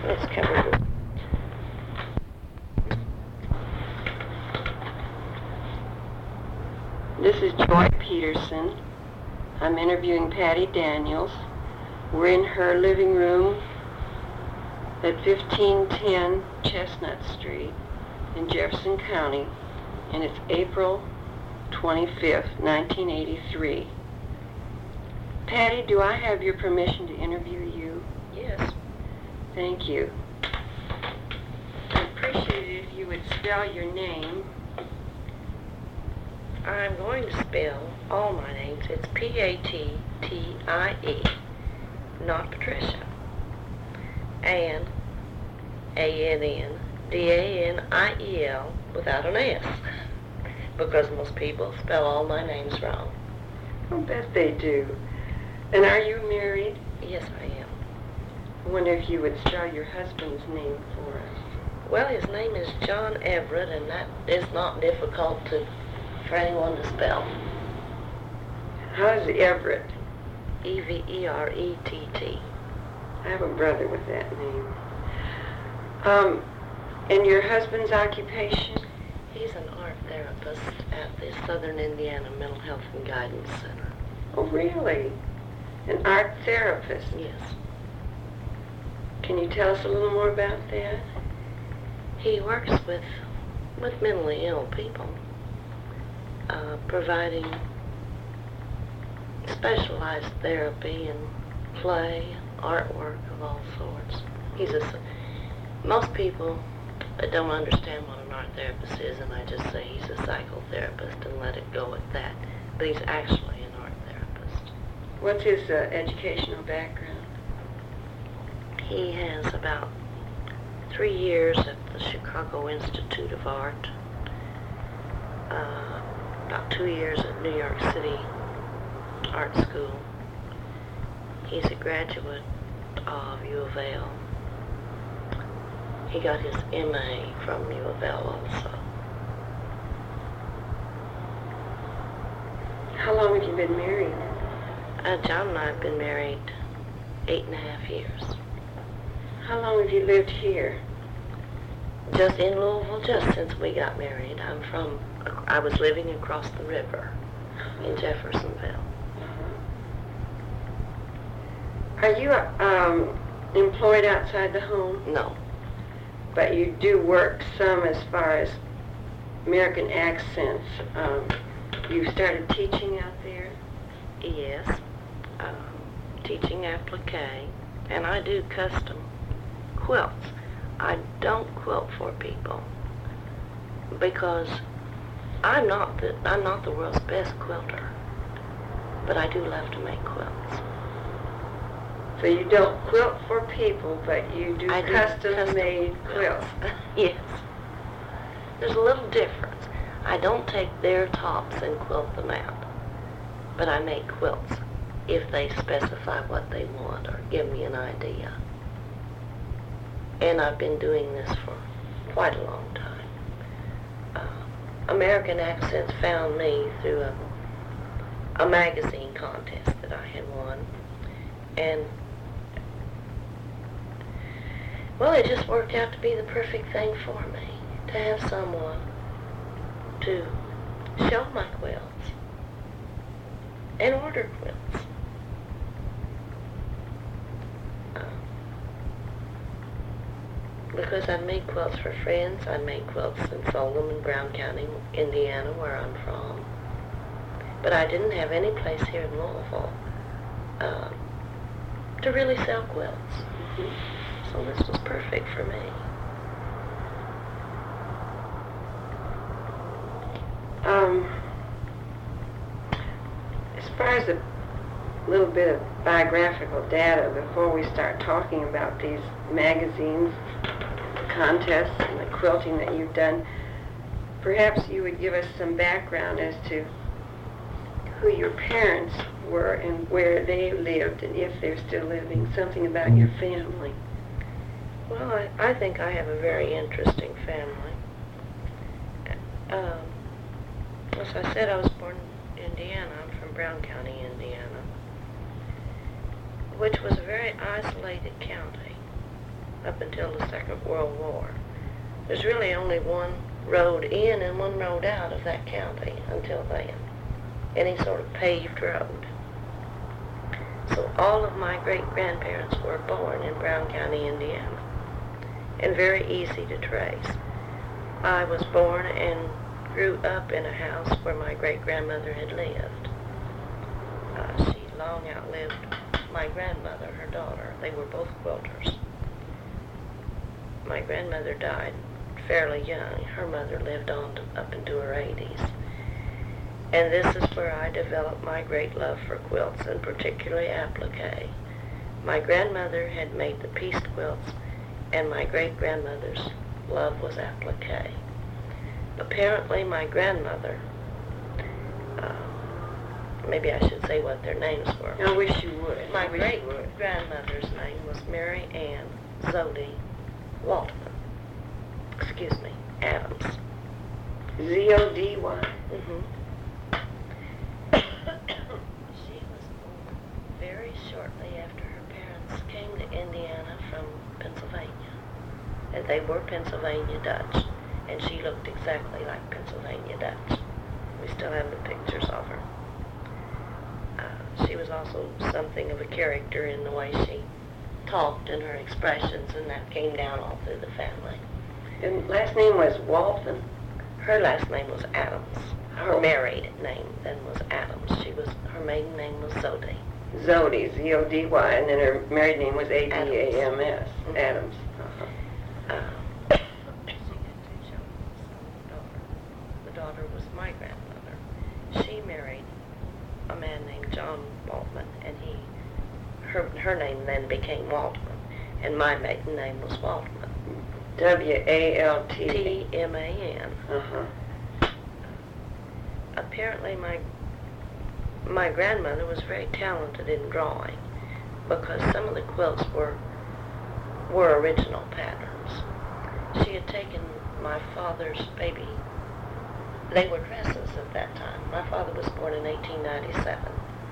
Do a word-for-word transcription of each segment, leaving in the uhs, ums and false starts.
Let's cover it. This is Joy Peterson. I'm interviewing Patty Daniels. We're in her living room at fifteen ten Chestnut Street in Jefferson County, and it's April twenty-fifth, nineteen eighty-three. Patty, do I have your permission to interview you? Yes. Thank you. I'd appreciate it if you would spell your name. I'm going to spell all my names. It's P A T T I E, not Patricia. And A N N D A N I E L without an S, because most people spell all my names wrong. I bet they do. And are you married? Yes, I am. I wonder if you would spell your husband's name for us. Well, his name is John Everett, and that is not difficult to for anyone to spell. How's Everett? E V E R E T T. I have a brother with that name. Um, and your husband's occupation? He's an art therapist at the Southern Indiana Mental Health and Guidance Center. Oh, really? An art therapist? Yes. Can you tell us a little more about that? He works with, with mentally ill people, uh, providing specialized therapy and play, artwork of all sorts. He's a, most people don't understand what an art therapist is, and I just say he's a psychotherapist and let it go at that. But he's actually an art therapist. What's his uh, educational background? He has about three years at the Chicago Institute of Art, uh, about two years at New York City Art School. He's a graduate of U of L. He got his M A from U of L also. How long have you been married? Uh, John and I have been married eight and a half years. How long have you lived here? Just in Louisville, just since we got married. I'm from, I was living across the river in Jeffersonville. Are you um, employed outside the home? No. But you do work some as far as American accents. Um, you started teaching out there? Yes. Um, teaching applique, and I do custom quilts. I don't quilt for people because I'm not the I'm not the world's best quilter, but I do love to make quilts. So you don't quilt for people, but you do I do custom-made custom quilts. Yes. There's a little difference. I don't take their tops and quilt them out, but I make quilts if they specify what they want or give me an idea. And I've been doing this for quite a long time. Uh, American Accents found me through a, a magazine contest that I had won. And, well, it just worked out to be the perfect thing for me, to have someone to show my quilts and order quilts. Because I made quilts for friends. I made quilts and sold them in Brown County, Indiana, where I'm from. But I didn't have any place here in Louisville uh, to really sell quilts. Mm-hmm. So this was perfect for me. Um, as far as a little bit of biographical data before we start talking about these magazines, contests, and the quilting that you've done, perhaps you would give us some background as to who your parents were and where they lived, and if they're still living, something about your family. Well, I, I think I have a very interesting family. Um, as I said, I was born in Indiana. I'm from Brown County, Indiana, which was a very isolated county. up until the Second World War. There's really only one road in and one road out of that county until then, any sort of paved road. So all of my great-grandparents were born in Brown County, Indiana, and very easy to trace. I was born and grew up in a house where my great-grandmother had lived. Uh, she long outlived my grandmother, her daughter. They were both quilters. My grandmother died fairly young. Her mother lived on to, up into her eighties. And this is where I developed my great love for quilts, and particularly applique. My grandmother had made the pieced quilts, and my great-grandmother's love was applique. Apparently my grandmother, uh, maybe I should say what their names were. I wish you would. My I wish you would. great-grandmother's name was Mary Ann Zodi Waltman. Excuse me, Adams. Z O D Y. Mm-hmm. She was born very shortly after her parents came to Indiana from Pennsylvania. And they were Pennsylvania Dutch, and she looked exactly like Pennsylvania Dutch. We still have the pictures of her. Uh, she was also something of a character in the way she talked and her expressions, and that came down all through the family. And last name was Walton. Her last name was Adams. Her Oh. married name then was Adams. She was, her maiden name was Zodi. Zodi, Z O D Y, and then her married name was A D A M S, Mhm. Adams. Uh-huh. Um, she had two children, a son and a daughter. The daughter was my grandmother. She married a man named John Waltman, and he, her, her name then became Waltman, and my maiden name was Waltman. W A L T. T M A N. Uh-huh. Apparently my my grandmother was very talented in drawing, because some of the quilts were were original patterns. She had taken my father's baby, they were dresses at that time. My father was born in eighteen ninety-seven.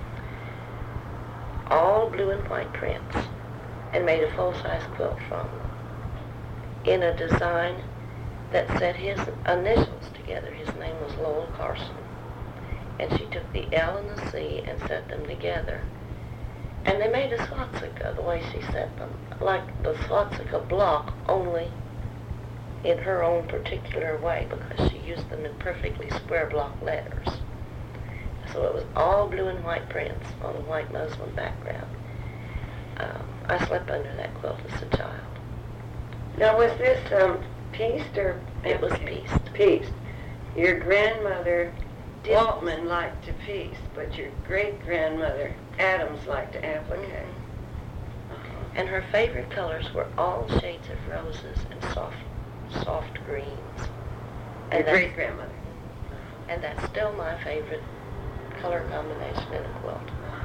All blue and white prints, and made a full-size quilt from them in a design that set his initials together. His name was Lowell Carson. And she took the L and the C and set them together. And they made a swastika the way she set them, like the swastika block, only in her own particular way, because she used them in perfectly square block letters. So it was all blue and white prints on a white muslin background. Um, I slept under that quilt as a child. Now, was this um, pieced or? It was pieced. Pieced. Your grandmother, Did- Waltman, liked to piece, but your great-grandmother, Adams, liked to applique. Uh-huh. And her favorite colors were all shades of roses and soft, soft greens. Your And that's, great-grandmother. and that's still my favorite color combination in a quilt.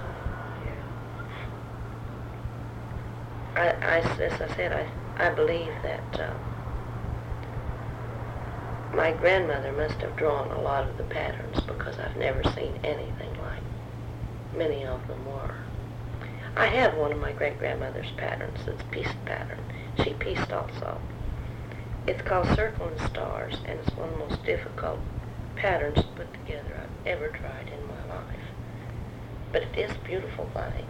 I, I, as I said, I, I believe that uh, my grandmother must have drawn a lot of the patterns, because I've never seen anything like many of them were. I have one of my great-grandmother's patterns that's pieced pattern. She pieced also. It's called Circle and Stars, and it's one of the most difficult patterns to put together I've ever tried in my life. But it is a beautiful thing.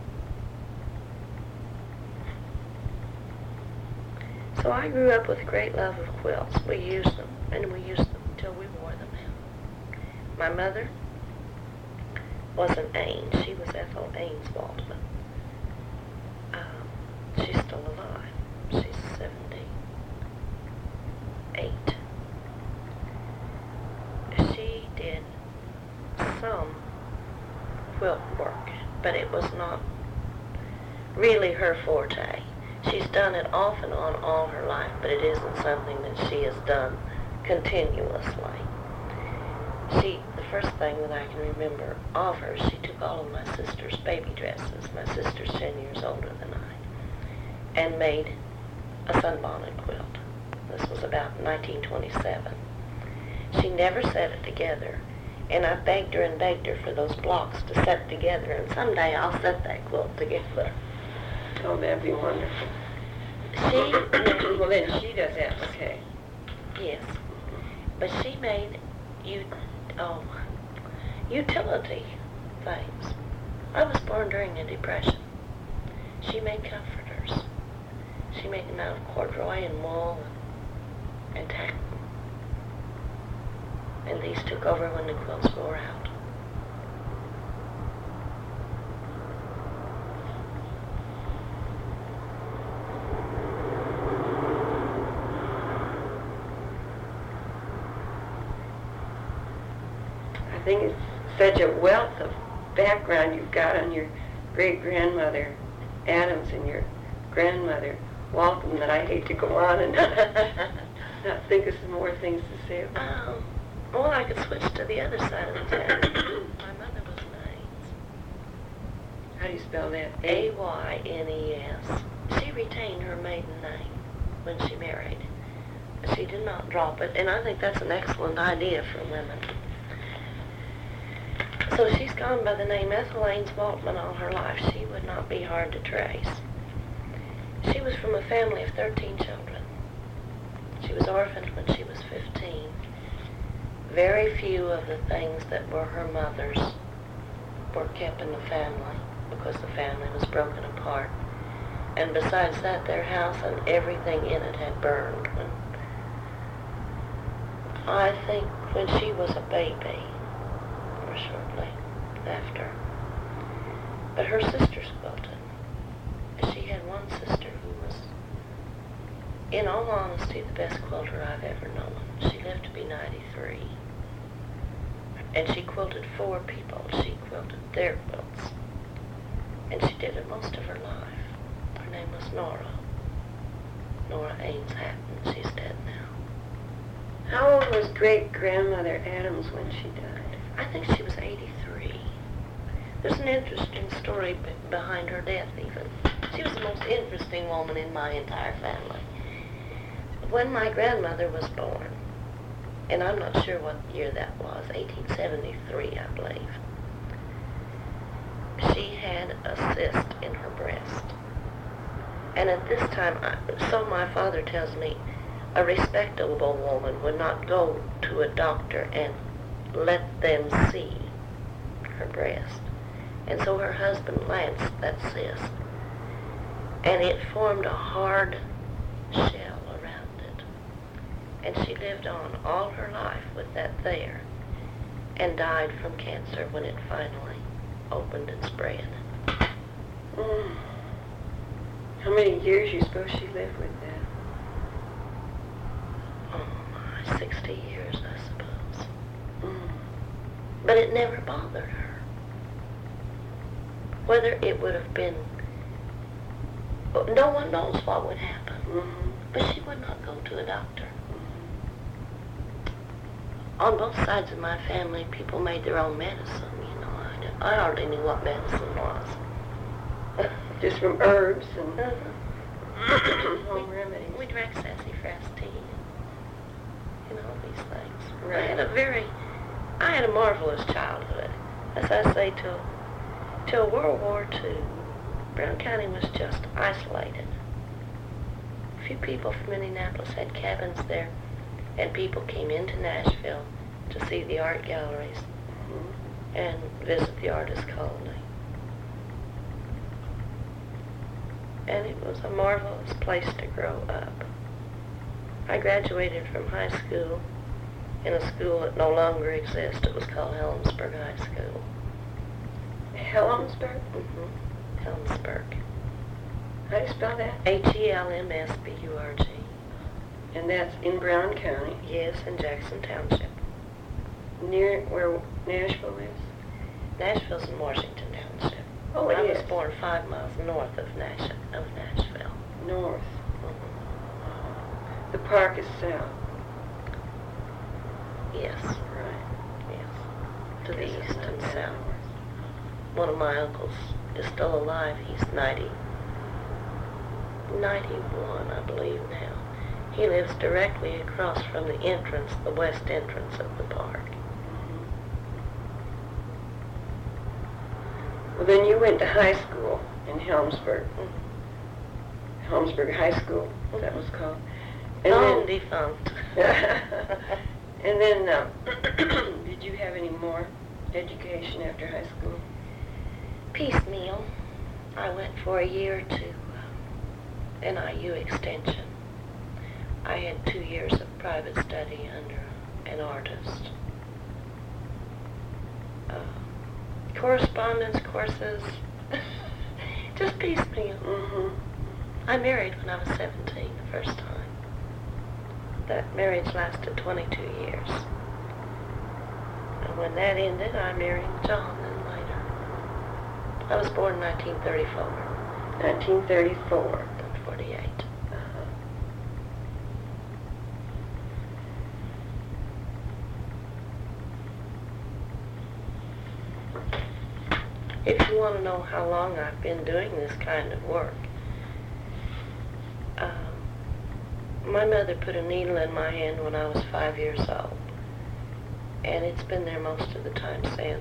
So I grew up with a great love of quilts. We used them, and we used them until we wore them out. My mother was an Ains. She was Ethel Ains Waltman. Um, she's still alive. She's seventy-eight. She did some quilt work, but it was not really her forte. She's done it off and on all her life, but it isn't something that she has done continuously. She, the first thing that I can remember of her, she took all of my sister's baby dresses. My sister's ten years older than I, and made a sunbonnet quilt. This was about nineteen twenty-seven. She never set it together, and I begged her and begged her for those blocks to set together, and someday I'll set that quilt together. Oh, that'd be wonderful. She, Well, then she does applique. yes, but she made you, oh, utility things. I was born during the Depression. She made comforters. She made them out of corduroy and wool and, and tack. And these took over when the quilts wore out. I think it's such a wealth of background you've got on your great-grandmother Adams and your grandmother Walton that I hate to go on and not think of some more things to say about. Um, well, I could switch to the other side of the town. My mother was Maines. How do you spell that? A Y N E S. She retained her maiden name when she married. She did not drop it, and I think that's an excellent idea for women. So she's gone by the name Ethel Ames Waltman all her life. She would not be hard to trace. She was from a family of thirteen children. She was orphaned when she was fifteen. Very few of the things that were her mother's were kept in the family because the family was broken apart. And besides that, their house and everything in it had burned. When, I think when she was a baby, or shortly after. But her sisters quilted. She had one sister who was, in all honesty, the best quilter I've ever known. She lived to be ninety-three. And she quilted for people. She quilted their quilts. And she did it most of her life. Her name was Nora. Nora Ames Hatton. She's dead now. How old was great-grandmother Adams when she died? I think she was eighty-three. There's an interesting story b- behind her death, even. She was the most interesting woman in my entire family. When my grandmother was born, and I'm not sure what year that was, eighteen seventy-three, I believe, she had a cyst in her breast. And at this time, I, so my father tells me, a respectable woman would not go to a doctor and let them see her breast. And so her husband lanced that cyst, and it formed a hard shell around it. And she lived on all her life with that there, and died from cancer when it finally opened and spread. Mm. How many years you suppose she lived with that? Oh my, sixty years, I suppose. Mm. But it never bothered her. Whether it would have been, no one knows what would happen. Mm-hmm. But she would not go to a doctor. Mm-hmm. On both sides of my family, people made their own medicine, you know. I, did, I hardly knew what medicine was. Just from herbs and Uh-huh. home remedies. We drank sassafras tea, you know, these things. Right. I had a very, I had a marvelous childhood. As I say, till, till World War Two, Brown County was just isolated. A few people from Indianapolis had cabins there, and people came into Nashville to see the art galleries Mm-hmm. and visit the artist colony. And it was a marvelous place to grow up. I graduated from high school in a school that no longer exists. It was called Helmsburg High School. Helmsburg? Mm-hmm. Helmsburg. How do you spell that? H E L M S B U R G. And that's in Brown County, Yes, in Jackson Township. near where Nashville is. Nashville's in Washington Township. Oh, I it was is. born five miles north of, Nash- of Nashville. North. Mhm. The park is south. Yes, Right. yes. To the Guess it's east not and that south. north. One of my uncles is still alive. He's ninety, ninety-one, I believe now. He lives directly across from the entrance, the west entrance of the park. Well, then you went to high school in Helmsburg. Mhm. Holmesburg High School, that was called. And Long then, defunct. and then, uh, did you have any more education after high school? Piecemeal. I went for a year to uh, N I U Extension. I had two years of private study under an artist. Uh, correspondence courses, just piecemeal. Mm-hmm. I married when I was seventeen the first time. That marriage lasted twenty-two years. And when that ended, I married John then later. I was born in nineteen thirty-four. nineteen thirty-four. I'm forty-eight. Uh-huh. If you want to know how long I've been doing this kind of work, um, my mother put a needle in my hand when I was five years old, and it's been there most of the time since.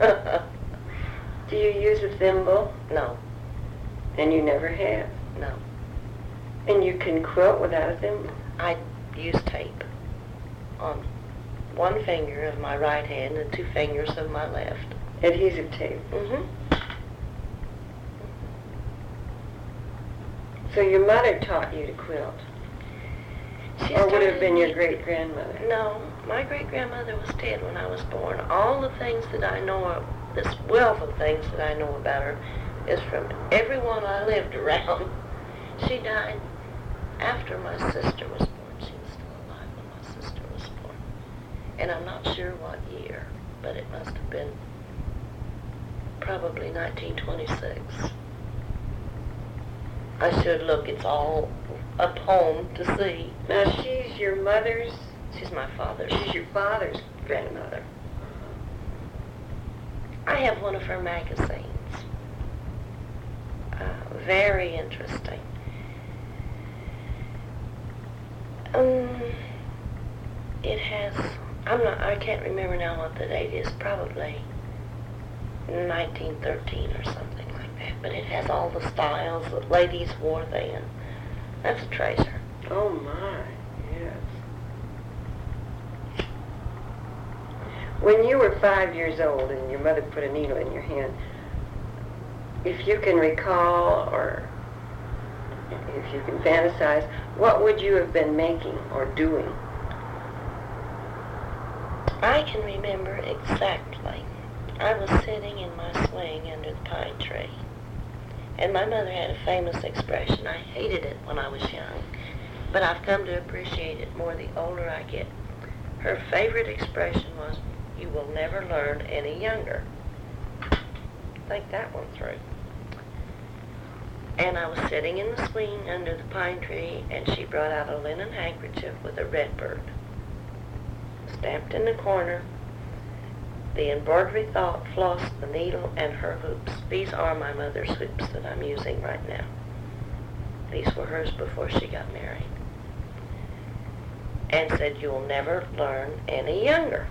Do you use a thimble? No, And you never have. no. And you can quilt without a thimble? I use tape on one finger of my right hand and two fingers of my left. Adhesive tape. Mm-hmm. So your mother taught you to quilt? She Or would it have started been your me- great-grandmother? No, my great-grandmother was dead when I was born. All the things that I know of, this wealth of things that I know about her, is from everyone I lived around. She died after my sister was born. She was still alive when my sister was born. And I'm not sure what year, but it must have been probably nineteen twenty-six. I should look. It's all up home to see. Now, she's your mother's, She's my father's. she's your father's grandmother. I have one of her magazines. Uh, very interesting. Um, it has, I'm not, I can't remember now what the date is, probably nineteen thirteen or something like that, but it has all the styles that ladies wore then. That's a treasure. Oh, my, yes. When you were five years old and your mother put a needle in your hand, if you can recall or if you can fantasize, what would you have been making or doing? I can remember exactly. I was sitting in my swing under the pine tree, and my mother had a famous expression. I hated it when I was young, but I've come to appreciate it more the older I get. Her favorite expression was, "You will never learn any younger." Think that one through. And I was sitting in the swing under the pine tree, and she brought out a linen handkerchief with a red bird stamped in the corner. The embroidery thought, floss, the needle, and her hoops. These are my mother's hoops that I'm using right now. These were hers before she got married. And said, "You'll never learn any younger."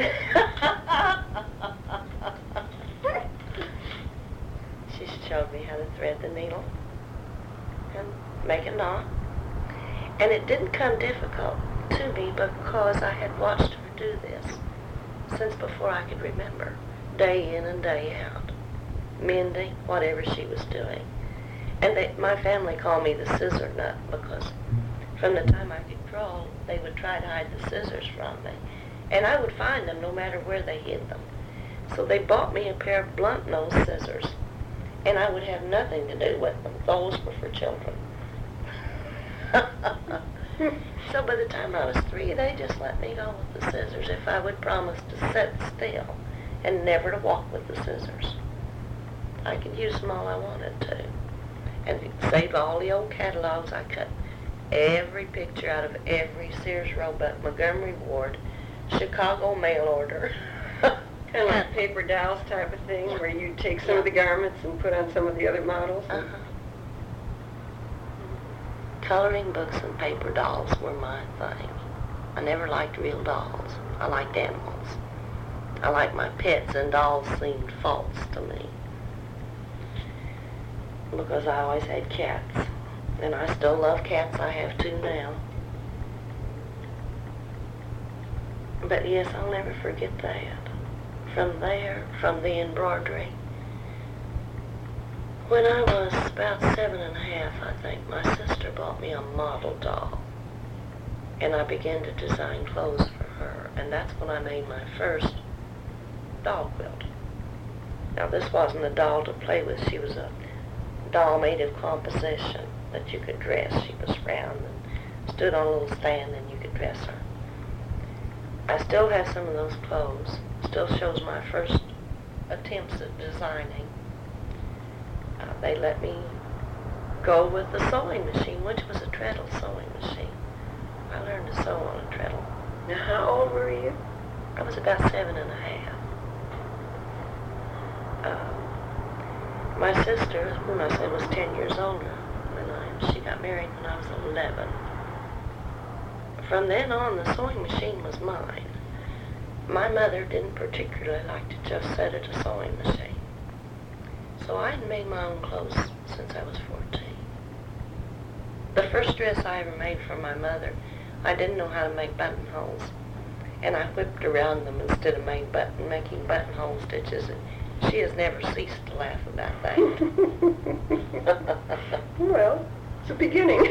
She showed me how to thread the needle and make a knot. And it didn't come difficult to me because I had watched her do this since before I could remember, day in and day out, mending whatever she was doing. And they, my family called me the scissor nut because from the time I could crawl, they would try to hide the scissors from me. And I would find them no matter where they hid them. So they bought me a pair of blunt nose scissors, and I would have nothing to do with them. Those were for children. So by the time I was three, they just let me go with the scissors if I would promise to sit still and never to walk with the scissors. I could use them all I wanted to. And to save all the old catalogs, I cut every picture out of every Sears Roebuck, Montgomery Ward, Chicago mail order. Kind of like paper dolls type of thing, where you take some of the garments and put on some of the other models? Uh-huh. Coloring books and paper dolls were my thing. I never liked real dolls. I liked animals. I liked my pets, and dolls seemed false to me because I always had cats. And I still love cats. I have two now. But yes, I'll never forget that. From there, from the embroidery. When I was about seven and a half, I think, my sister bought me a model doll. And I began to design clothes for her. And that's when I made my first doll quilt. Now, this wasn't a doll to play with. She was a doll made of composition that you could dress. She was round and stood on a little stand and you could dress her. I still have some of those clothes. Still shows my first attempts at designing. Uh, they let me go with the sewing machine, which was a treadle sewing machine. I learned to sew on a treadle. Now, how old were you? I was about seven and a half. Uh, my sister, whom I said was ten years older than I am, she got married when I was eleven. From then on, the sewing machine was mine. My mother didn't particularly like to just sit at a sewing machine. So I had made my own clothes since I was fourteen. The first dress I ever made for my mother, I didn't know how to make buttonholes. And I whipped around them instead of made button, making buttonhole stitches. And she has never ceased to laugh about that. Well, it's a beginning.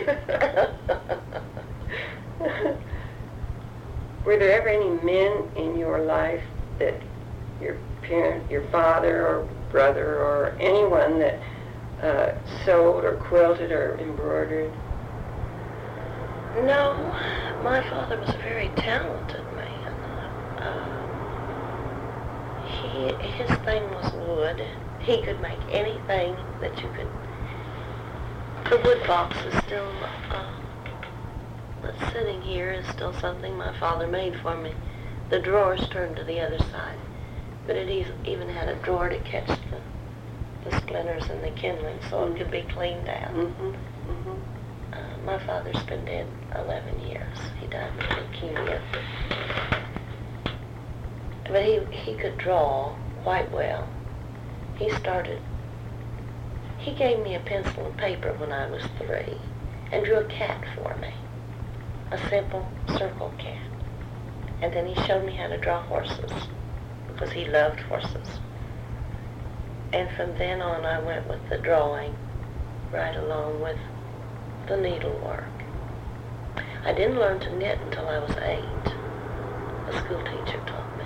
Were there ever any men in your life that your parent, your father or brother or anyone that uh, sewed or quilted or embroidered? No, my father was a very talented man. Uh, he, his thing was wood. He could make anything that you could. The wood box is still, uh, that's sitting here is still something my father made for me. The drawers turned to the other side, but it even had a drawer to catch the, the splinters and the kindling so it could be cleaned out. Mm-hmm. Mm-hmm. Uh, my father's been dead eleven years. He died of leukemia. But he, he could draw quite well. He started, he gave me a pencil and paper when I was three and drew a cat for me. A simple circle cat. And then he showed me how to draw horses because he loved horses. And from then on I went with the drawing right along with the needlework. I didn't learn to knit until I was eight. A school teacher taught me.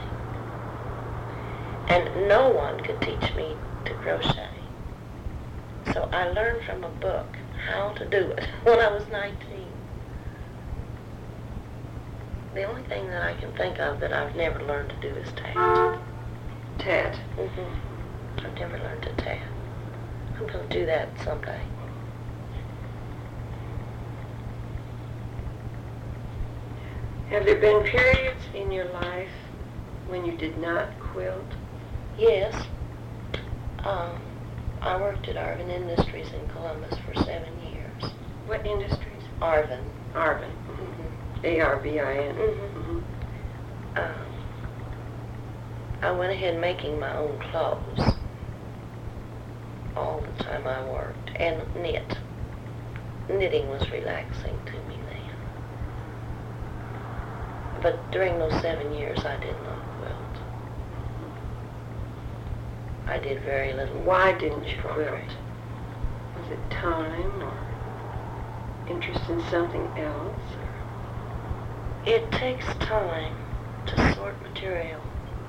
And no one could teach me to crochet. So I learned from a book how to do it when I was nineteen. The only thing that I can think of that I've never learned to do is tat. Tat? Mm-hmm. I've never learned to tat. I'm going to do that someday. Have there been periods in your life when you did not quilt? Yes. Um, I worked at Arvin Industries in Columbus for seven years. What industries? Arvin. Arvin. Mm-hmm. A R V I N. Mm-hmm. Mm-hmm. Um, I went ahead making my own clothes all the time I worked, and knit. Knitting was relaxing to me then. But during those seven years, I did not quilt. I did very little. Why didn't you embroidery. quilt? Was it time or interest in something else? It takes time to sort material.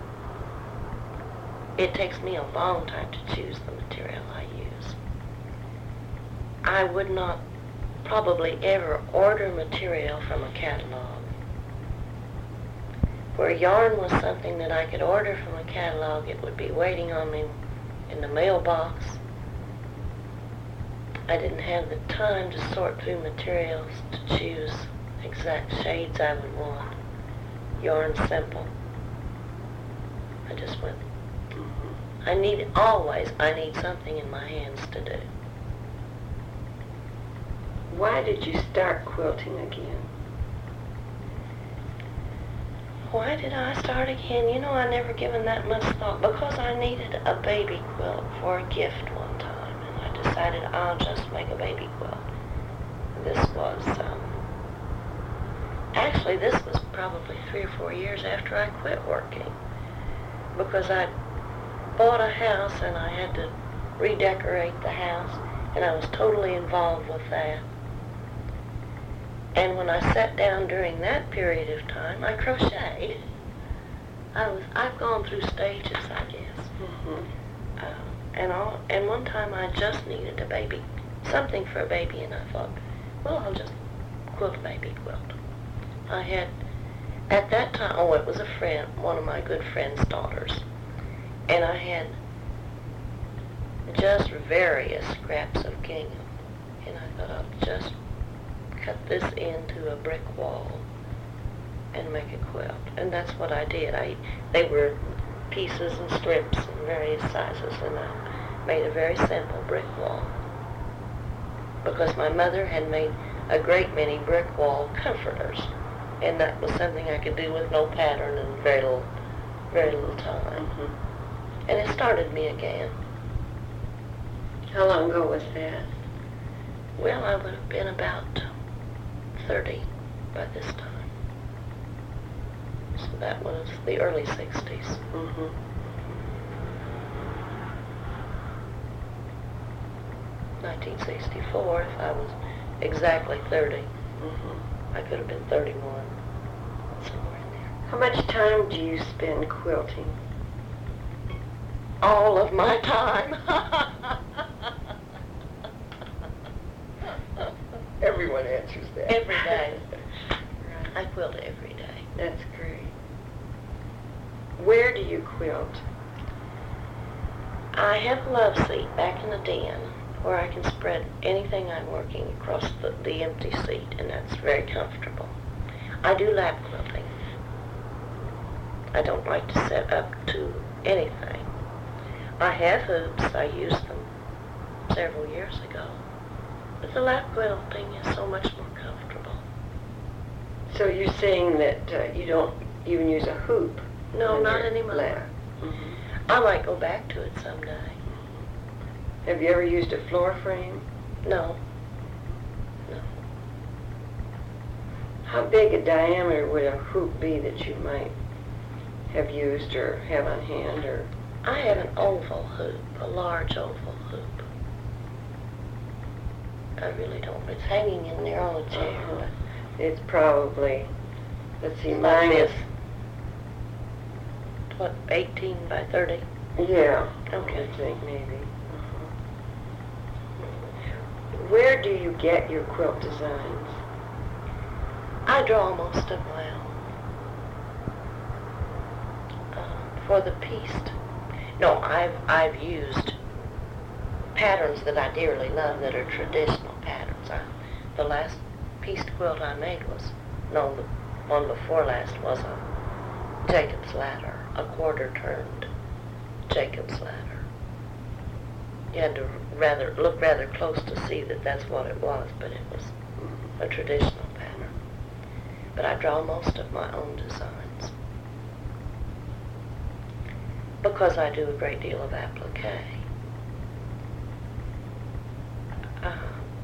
It takes me a long time to choose the material I use. I would not probably ever order material from a catalog. Where yarn was something that I could order from a catalog, it would be waiting on me in the mailbox. I didn't have the time to sort through materials to choose exact shades I would want. Yarn simple. I just went. Mm-hmm. I need, always, I need something in my hands to do. Why did you start quilting again? Why did I start again? You know, I never given that much thought because I needed a baby quilt for a gift one time, and I decided I'll just make a baby quilt. was, um, actually this was probably three or four years after I quit working, because I bought a house and I had to redecorate the house, and I was totally involved with that. And when I sat down during that period of time, I crocheted. I was, I've gone through stages, I guess. Mm-hmm. Uh, and all, and one time I just needed a baby, something for a baby, and I thought, well, I'll just quilt a baby quilt. I had, at that time, oh, it was a friend, one of my good friend's daughters, and I had just various scraps of gingham, and I thought I'll just cut this into a brick wall and make a quilt. And that's what I did. I they were pieces and strips in various sizes, and I made a very simple brick wall, because my mother had made a great many brick wall comforters, and that was something I could do with no pattern and very little very little time. Mm-hmm. And it started me again. How long ago was that? Well, I would have been about thirty by this time. So that was the early sixties. Mm-hmm. nineteen sixty-four, if I was exactly thirty. Mm-hmm. I could have been thirty-one, somewhere in there. How much time do you spend quilting? All of my time. Everyone answers that. Every day. Right. I quilt every day. That's great. Where do you quilt? I have a love seat back in the den where I can spread anything I'm working across the, the empty seat, and that's very comfortable. I do lap quilting. I don't like to set up to anything. I have hoops. I used them several years ago. But the lap quilting is so much more comfortable. So you're saying that uh, you don't even use a hoop? No, on not your anymore. lap? Mm-hmm. I might go back to it someday. Have you ever used a floor frame? No. No. How big a diameter would a hoop be that you might have used or have on hand? Or I have an oval hoop, a large oval hoop. I really don't. It's hanging in there on a chair. Uh-huh. It's probably, let's see, Like mine is, this. What, eighteen by thirty? yeah, Okay. I think maybe. Uh-huh. Where do you get your quilt designs? I draw most of my own. Uh, for the pieced. No, I've I've used patterns that I dearly love that are traditional patterns. I, the last pieced quilt I made was, no, the one before last was a Jacob's ladder, a quarter turned Jacob's ladder. You had to rather look rather close to see that that's what it was, but it was a traditional pattern. But I draw most of my own designs because I do a great deal of applique. Uh,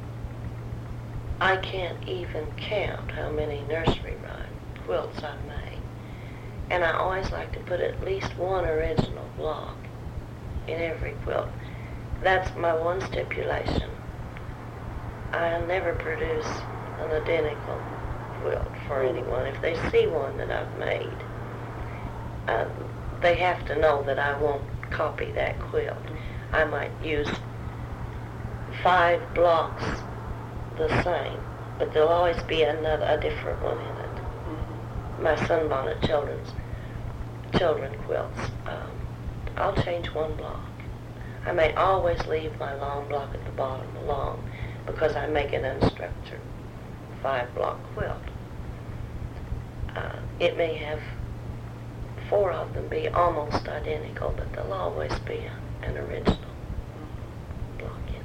I can't even count how many nursery rhyme quilts I've made. And I always like to put at least one original block in every quilt. That's my one stipulation. I'll never produce an identical quilt for anyone. If they see one that I've made, uh, they have to know that I won't copy that quilt. I might use five blocks the same, but there'll always be another, a different one in it. Mm-hmm. My sunbonnet children's children quilts, um, I'll change one block. I may always leave my long block at the bottom alone because I make an unstructured five block quilt. Uh, it may have four of them be almost identical, but there'll always be a, an original block in it.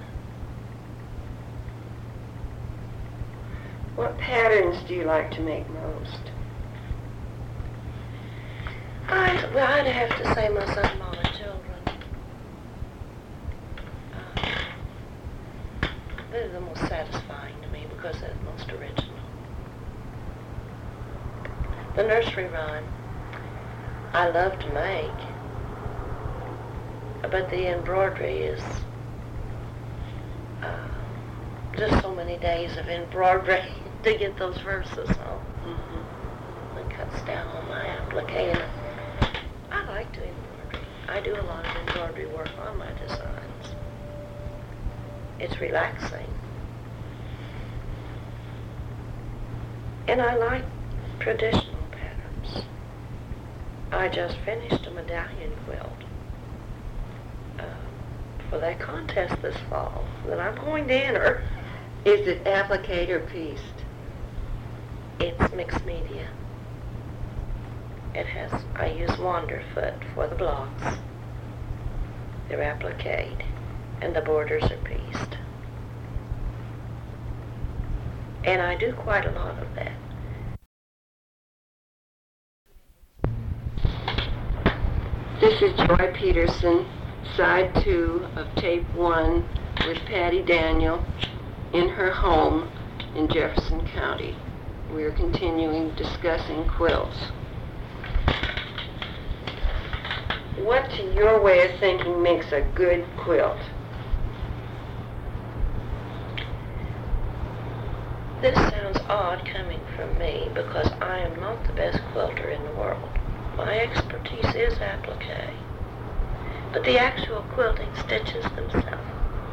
What patterns do you like to make most? I, well, I'd have to say my sunbonnet children. Uh, they're the most satisfying to me because they're the most original. The nursery rhyme I love to make, but the embroidery is uh, just so many days of embroidery to get those verses on. Mm-hmm. It cuts down on my applique. I like to embroider. I do a lot of embroidery work on my designs. It's relaxing. And I like traditional patterns. I just finished a medallion quilt uh, for that contest this fall that I'm going to enter. Is it applique or pieced? It's mixed media. It has, I use Wanderfoot for the blocks. They're appliqued, and the borders are pieced. And I do quite a lot of that. This is Joy Peterson, side two of tape one with Patty Daniel in her home in Jefferson County. We are continuing discussing quilts. What, to your way of thinking, makes a good quilt? This sounds odd coming from me because I am not the best quilter in the world. My expertise is applique, but the actual quilting stitches themselves.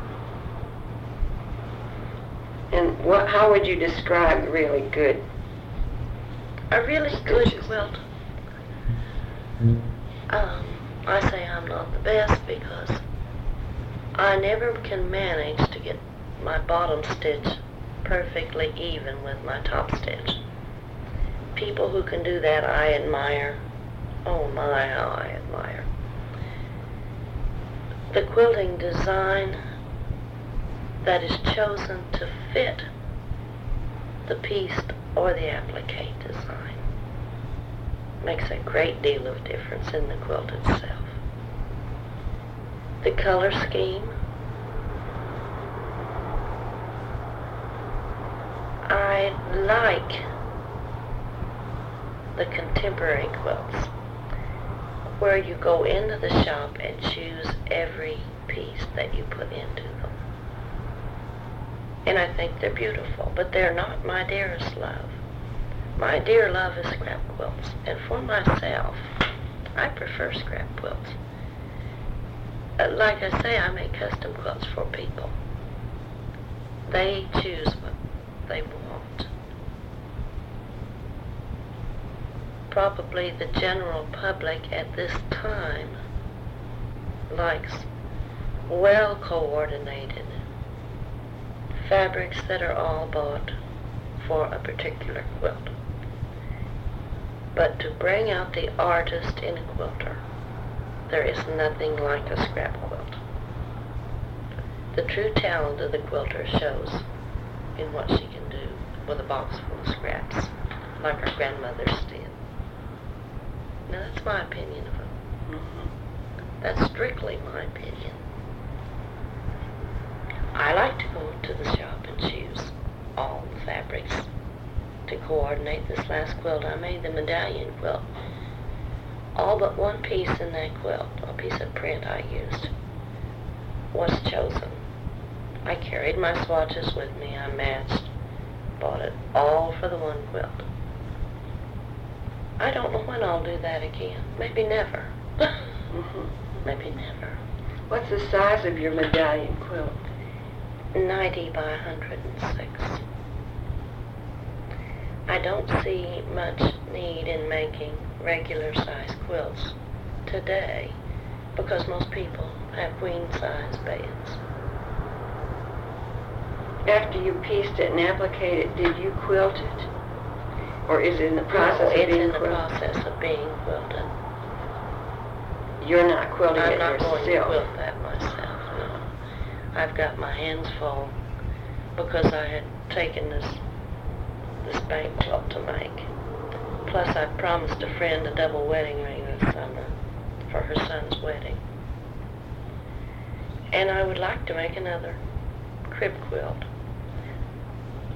And what, how would you describe really good? A really good quilt. Um, I say I'm not the best because I never can manage to get my bottom stitch perfectly even with my top stitch. People who can do that, I admire. Oh my, how I admire. The quilting design that is chosen to fit the pieced or the applique design makes a great deal of difference in the quilt itself. The color scheme, I like the contemporary quilts where you go into the shop and choose every piece that you put into them. And I think they're beautiful, but they're not my dearest love. My dear love is scrap quilts, and for myself, I prefer scrap quilts. Uh, like I say, I make custom quilts for people. They choose what they want. Probably the general public at this time likes well-coordinated fabrics that are all bought for a particular quilt. But to bring out the artist in a quilter, there is nothing like a scrap quilt. The true talent of the quilter shows in what she can do with a box full of scraps, like our grandmothers did. Now that's my opinion of it. Mm-hmm. That's strictly my opinion. I like to go to the shop and choose all the fabrics to coordinate this last quilt I made, the medallion quilt. All but one piece in that quilt, a piece of print I used, was chosen. I carried my swatches with me, I matched, bought it all for the one quilt. I don't know when I'll do that again. Maybe never. Mm-hmm. Maybe never. What's the size of your medallion quilt? ninety by one hundred six. I don't see much need in making regular size quilts today because most people have queen size beds. After you pieced it and appliqued it, did you quilt it? Or is it in the process no, of being it's in quilted? the process of being quilted. You're not quilting I'm it not yourself? going to quilt that myself, no. I've got my hands full because I had taken this this bank quilt to make. Plus I promised a friend a double wedding ring this summer for her son's wedding. And I would like to make another crib quilt.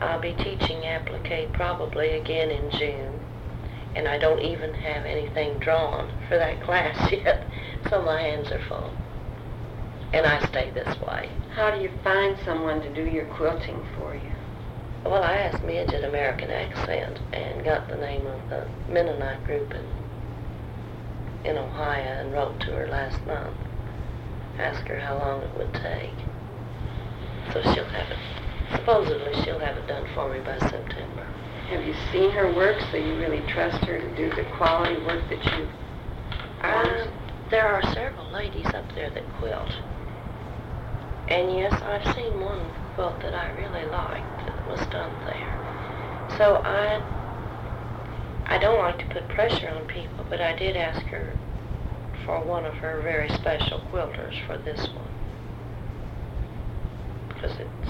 I'll be teaching applique probably again in June, and I don't even have anything drawn for that class yet, so my hands are full. And I stay this way. How do you find someone to do your quilting for you? Well, I asked Midge at American Accent and got the name of the Mennonite group in, in Ohio and wrote to her last month. Asked her how long it would take. So she'll have it, supposedly she'll have it done for me by September. Have you seen her work, so you really trust her to do the quality work that you want? Uh, there are several ladies up there that quilt. And yes, I've seen one quilt that I really liked that was done there. So I, I don't like to put pressure on people, but I did ask her for one of her very special quilters for this one. Because it's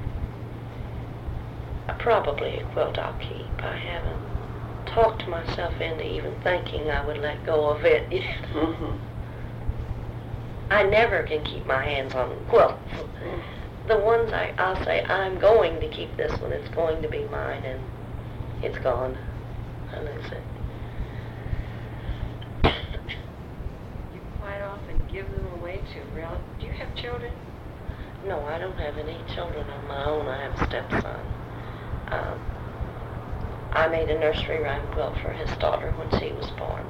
a, probably a quilt I'll keep. I haven't talked myself into even thinking I would let go of it yet. Mm-hmm. I never can keep my hands on quilts. The ones I, I'll say, I'm going to keep this one, it's going to be mine, and it's gone. And that's it. You quite often give them away to relatives. Do you have children? No, I don't have any children of my own. I have a stepson. Um, I made a nursery rhyme quilt for his daughter when she was born.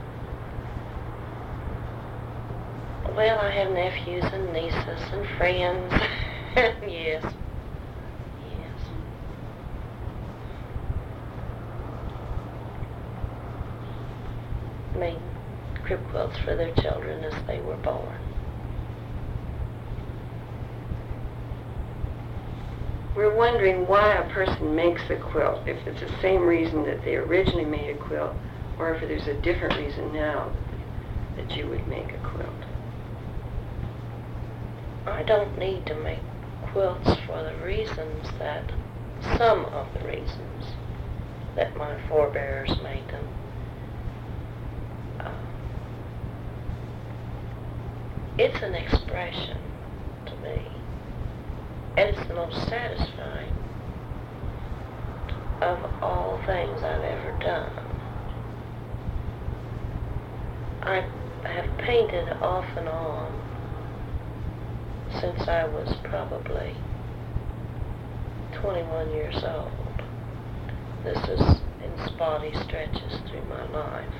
Well, I have nephews and nieces and friends. Yes. Yes. Made crib quilts for their children as they were born. We're wondering why a person makes a quilt, if it's the same reason that they originally made a quilt, or if there's a different reason now that you would make a quilt. I don't need to make quilts for the reasons that, some of the reasons that my forebears made them. Uh, it's an expression to me, and it's the most satisfying of all things I've ever done. I have painted off and on since I was probably twenty-one years old. This is in spotty stretches through my life.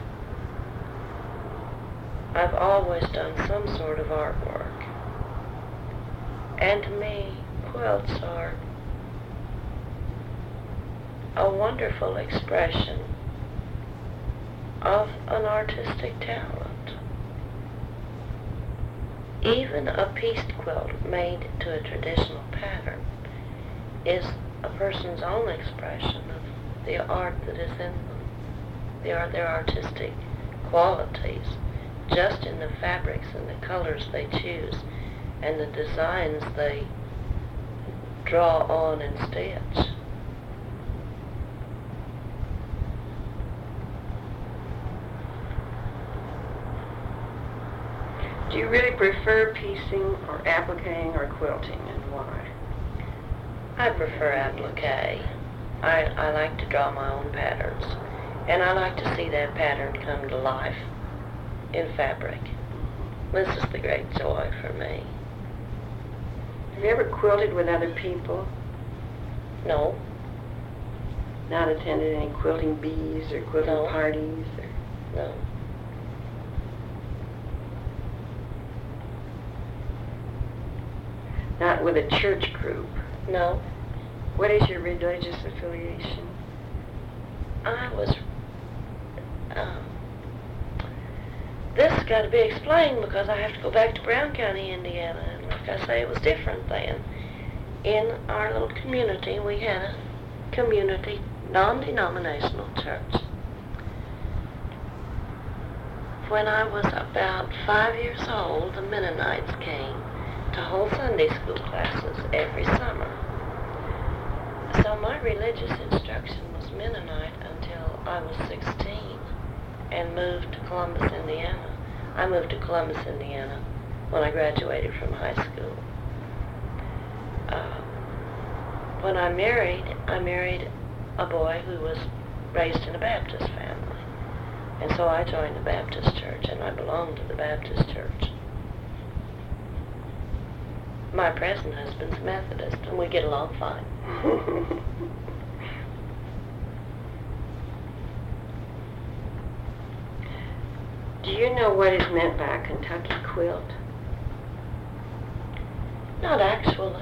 I've always done some sort of artwork. And to me, quilts are a wonderful expression of an artistic talent. Even a pieced quilt made to a traditional pattern is a person's own expression of the art that is in them. They are their artistic qualities, just in the fabrics and the colors they choose and the designs they draw on and stitch. Do you really prefer piecing or appliquing or quilting, and why? I prefer applique. I, I like to draw my own patterns, and I like to see that pattern come to life in fabric. This is the great joy for me. Have you ever quilted with other people? No. Not attended any quilting bees or quilting No. parties? Or... No. Not with a church group? No. What is your religious affiliation? I was... Um, this has got to be explained because I have to go back to Brown County, Indiana, and like I say, it was different then. In our little community, we had a community non-denominational church. When I was about five years old, the Mennonites came to hold Sunday school classes every summer. So my religious instruction was Mennonite until I was sixteen and moved to Columbus, Indiana. I moved to Columbus, Indiana when I graduated from high school. Uh, when I married, I married a boy who was raised in a Baptist family. And so I joined the Baptist church, and I belong to the Baptist church. My present husband's Methodist, and we get along fine. Do you know what is meant by a Kentucky quilt? Not actually.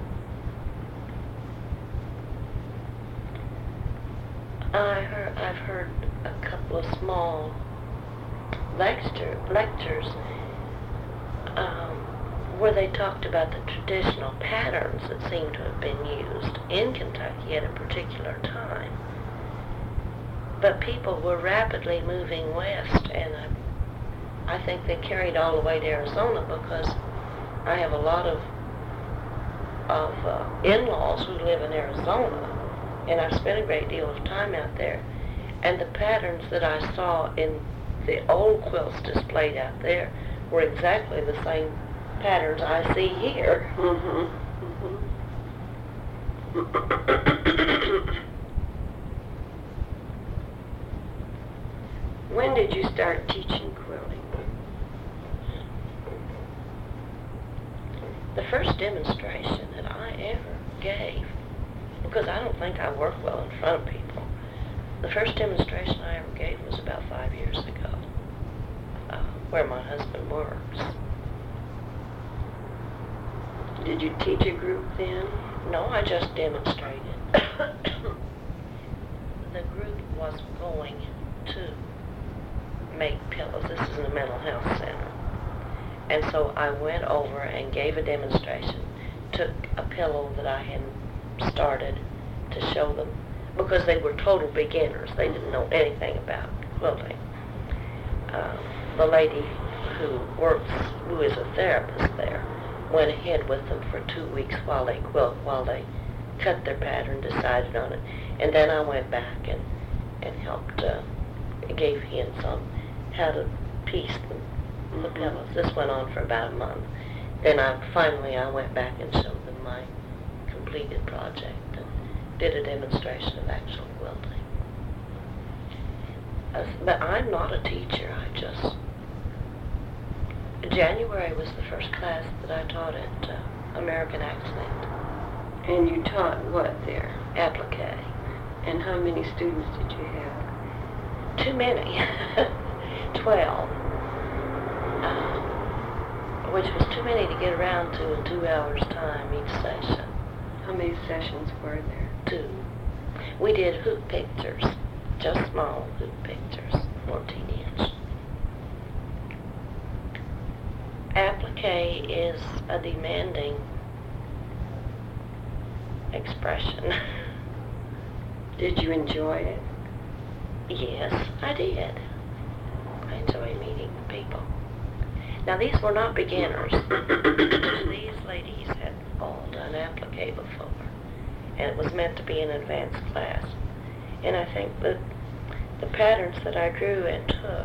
I heard, I've heard a couple of small lecture, lectures um, where they talked about the traditional patterns that seem to have been used in Kentucky at a particular time. But people were rapidly moving west, and I, I think they carried all the way to Arizona, because I have a lot of, of uh, in-laws who live in Arizona, and I've spent a great deal of time out there. And the patterns that I saw in the old quilts displayed out there were exactly the same patterns I see here. Mm-hmm. Mm-hmm. When did you start teaching quilting? The first demonstration that I ever gave, because I don't think I work well in front of people, the first demonstration I ever gave was about five years ago, uh, where my husband works. Did you teach a group then? No, I just demonstrated. The group was going to make pillows. This is in a mental health center. And so I went over and gave a demonstration, took a pillow that I had started to show them, because they were total beginners. They didn't know anything about quilting. Uh, the lady who works, who is a therapist there, went ahead with them for two weeks while they quilt, while they cut their pattern, decided on it. And then I went back and, and helped, uh, gave hints on how to piece the, the pillows. This went on for about a month. Then I finally I went back and showed them my completed project and did a demonstration of actual quilting. Uh, but I'm not a teacher. I just January was the first class that I taught at uh, American Accent. And you taught what there? Applique. And how many students did you have? Too many. Twelve. Uh, which was too many to get around to in two hours' time each session. How many sessions were there? Two. We did hoop pictures, just small hoop pictures, fourteen inch. Applique is a demanding expression. Did you enjoy it? Yes, I did. I enjoy meeting people. Now, these were not beginners. These ladies had all done applique before, and it was meant to be an advanced class. And I think that the patterns that I drew and took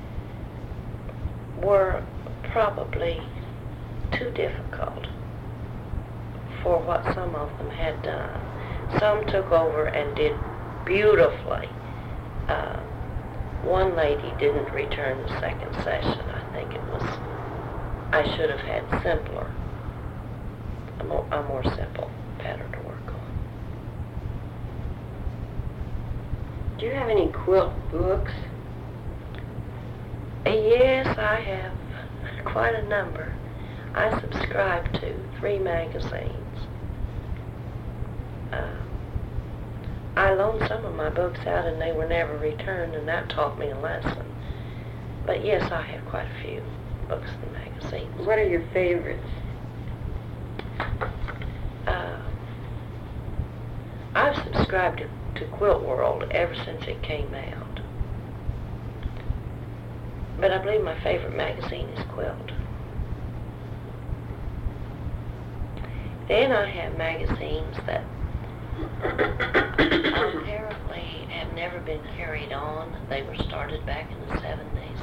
were probably too difficult for what some of them had done. Some took over and did beautifully. Uh, one lady didn't return the second session. I think it was, I should have had simpler, a more, a more simple pattern to work on. Do you have any quilt books? Yes, I have quite a number. I subscribe to three magazines. Uh, I loaned some of my books out and they were never returned, and that taught me a lesson. But yes, I have quite a few books and magazines. What are your favorites? Uh, I've subscribed to, to Quilt World ever since it came out. But I believe my favorite magazine is Quilt. Then I have magazines that apparently have never been carried on. They were started back in the seventies.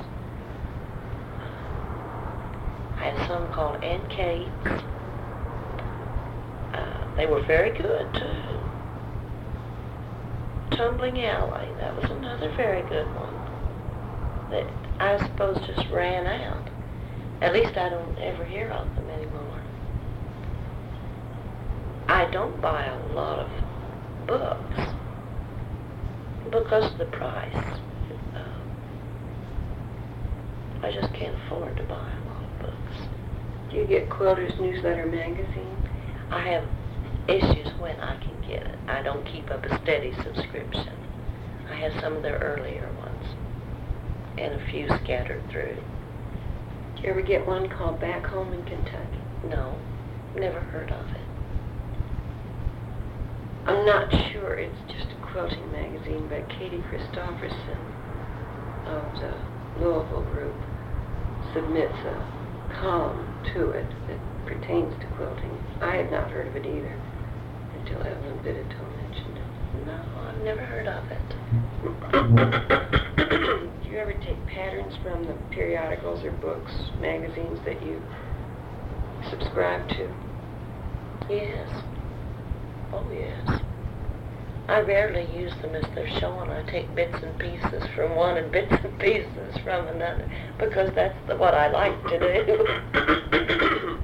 I have some called Ann Cates. Uh, They were very good, too. Tumbling Alley, that was another very good one that I suppose just ran out. At least I don't ever hear of them anymore. I don't buy a lot of books because of the price. Uh, I just can't afford to buy a lot of books. Do you get Quilter's Newsletter magazine? I have issues when I can get it. I don't keep up a steady subscription. I have some of their earlier ones and a few scattered through. Do you ever get one called Back Home in Kentucky? No, never heard of it. I'm not sure. It's just a quilting magazine by Katie Christopherson of the Louisville group. Submits a column to it that pertains to quilting. I had not heard of it either until Evelyn Biddetto mentioned it. No, I've never heard of it. Do you ever take patterns from the periodicals or books, magazines that you subscribe to? Yes. Oh, yes. I rarely use them as they're shown. I take bits and pieces from one and bits and pieces from another because that's the, what I like to do.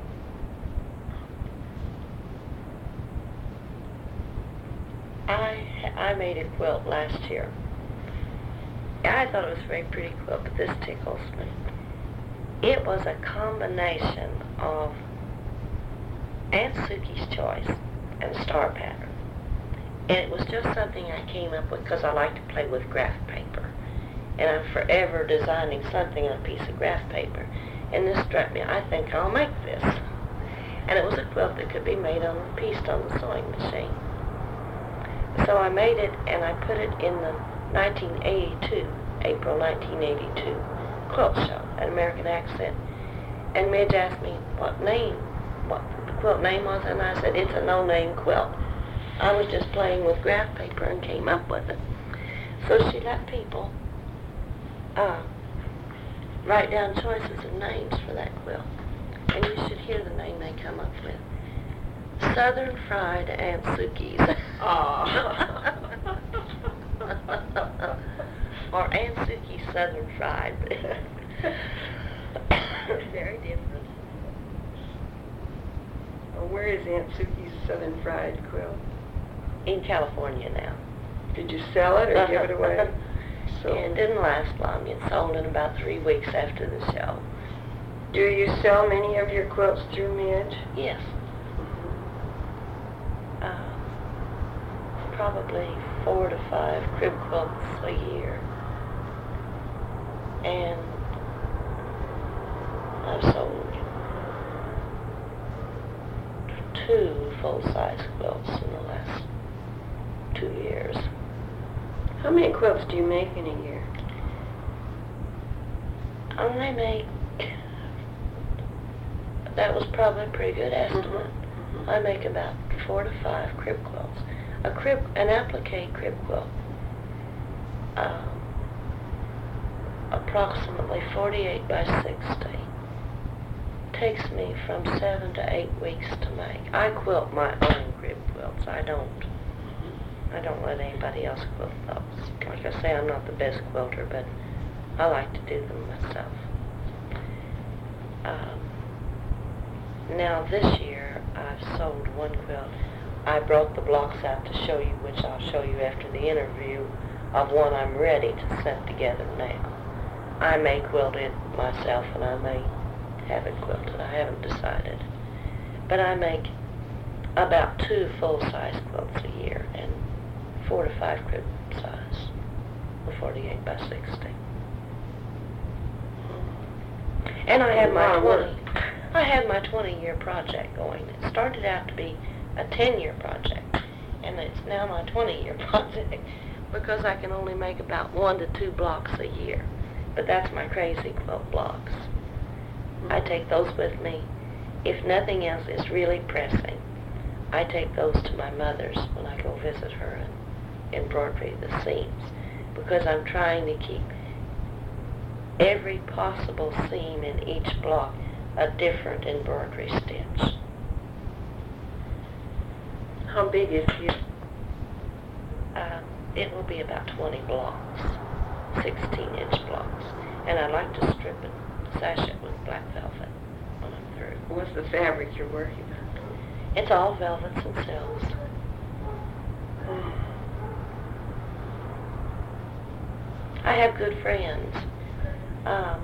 I I made a quilt last year. I thought it was a very pretty quilt, but this tickles me. It was a combination of Aunt Suki's Choice and Star Pattern. And it was just something I came up with because I like to play with graph paper. And I'm forever designing something on a piece of graph paper. And this struck me, I think I'll make this. And it was a quilt that could be made on, pieced on the sewing machine. So I made it and I put it in the nineteen eighty-two, April nineteen eighty-two quilt show at American Accent. And Midge asked me what name, what the quilt name was, and I said, it's a no-name quilt. I was just playing with graph paper and came up with it. So she let people uh, write down choices of names for that quilt. And you should hear the name they come up with. Southern Fried Aunt Suki's. Or Aunt Suki's Southern Fried. Very different. Well, where is Aunt Suki's Southern Fried quilt? In California now. Did you sell it or give it away? So. It didn't last long. It sold in about three weeks after the show. Do you sell many of your quilts through Midge? Yes. Uh, probably four to five crib quilts a year. And I've sold two full-size quilts in the last two years. How many quilts do you make in a year? I make, that was probably a pretty good estimate. Mm-hmm. I make about four to five crib quilts. A crib, an applique crib quilt, um, approximately forty-eight by sixty, takes me from seven to eight weeks to make. I quilt my own crib quilts. I don't, I don't let anybody else quilt those. Like I say, I'm not the best quilter, but I like to do them myself. Um, now this year, I've sold one quilt. I brought the blocks out to show you, which I'll show you after the interview, of one I'm ready to set together now. I may quilt it myself and I may have it quilted. I haven't decided. But I make about two full-size quilts a year and four to five crib size, the forty-eight by sixty. And I had my twenty. I had my twenty-year project going. It started out to be a ten-year project, and it's now my twenty-year project because I can only make about one to two blocks a year. But that's my crazy quilt blocks. I take those with me. If nothing else is really pressing, I take those to my mother's when I go visit her and embroider the seams, because I'm trying to keep every possible seam in each block a different embroidery stitch. How big is it? Uh, it will be about twenty blocks, sixteen inch blocks. And I like to strip it, sash it with black velvet when I'm through. What's the fabric you're working on? It's all velvets and silks. I have good friends. Um,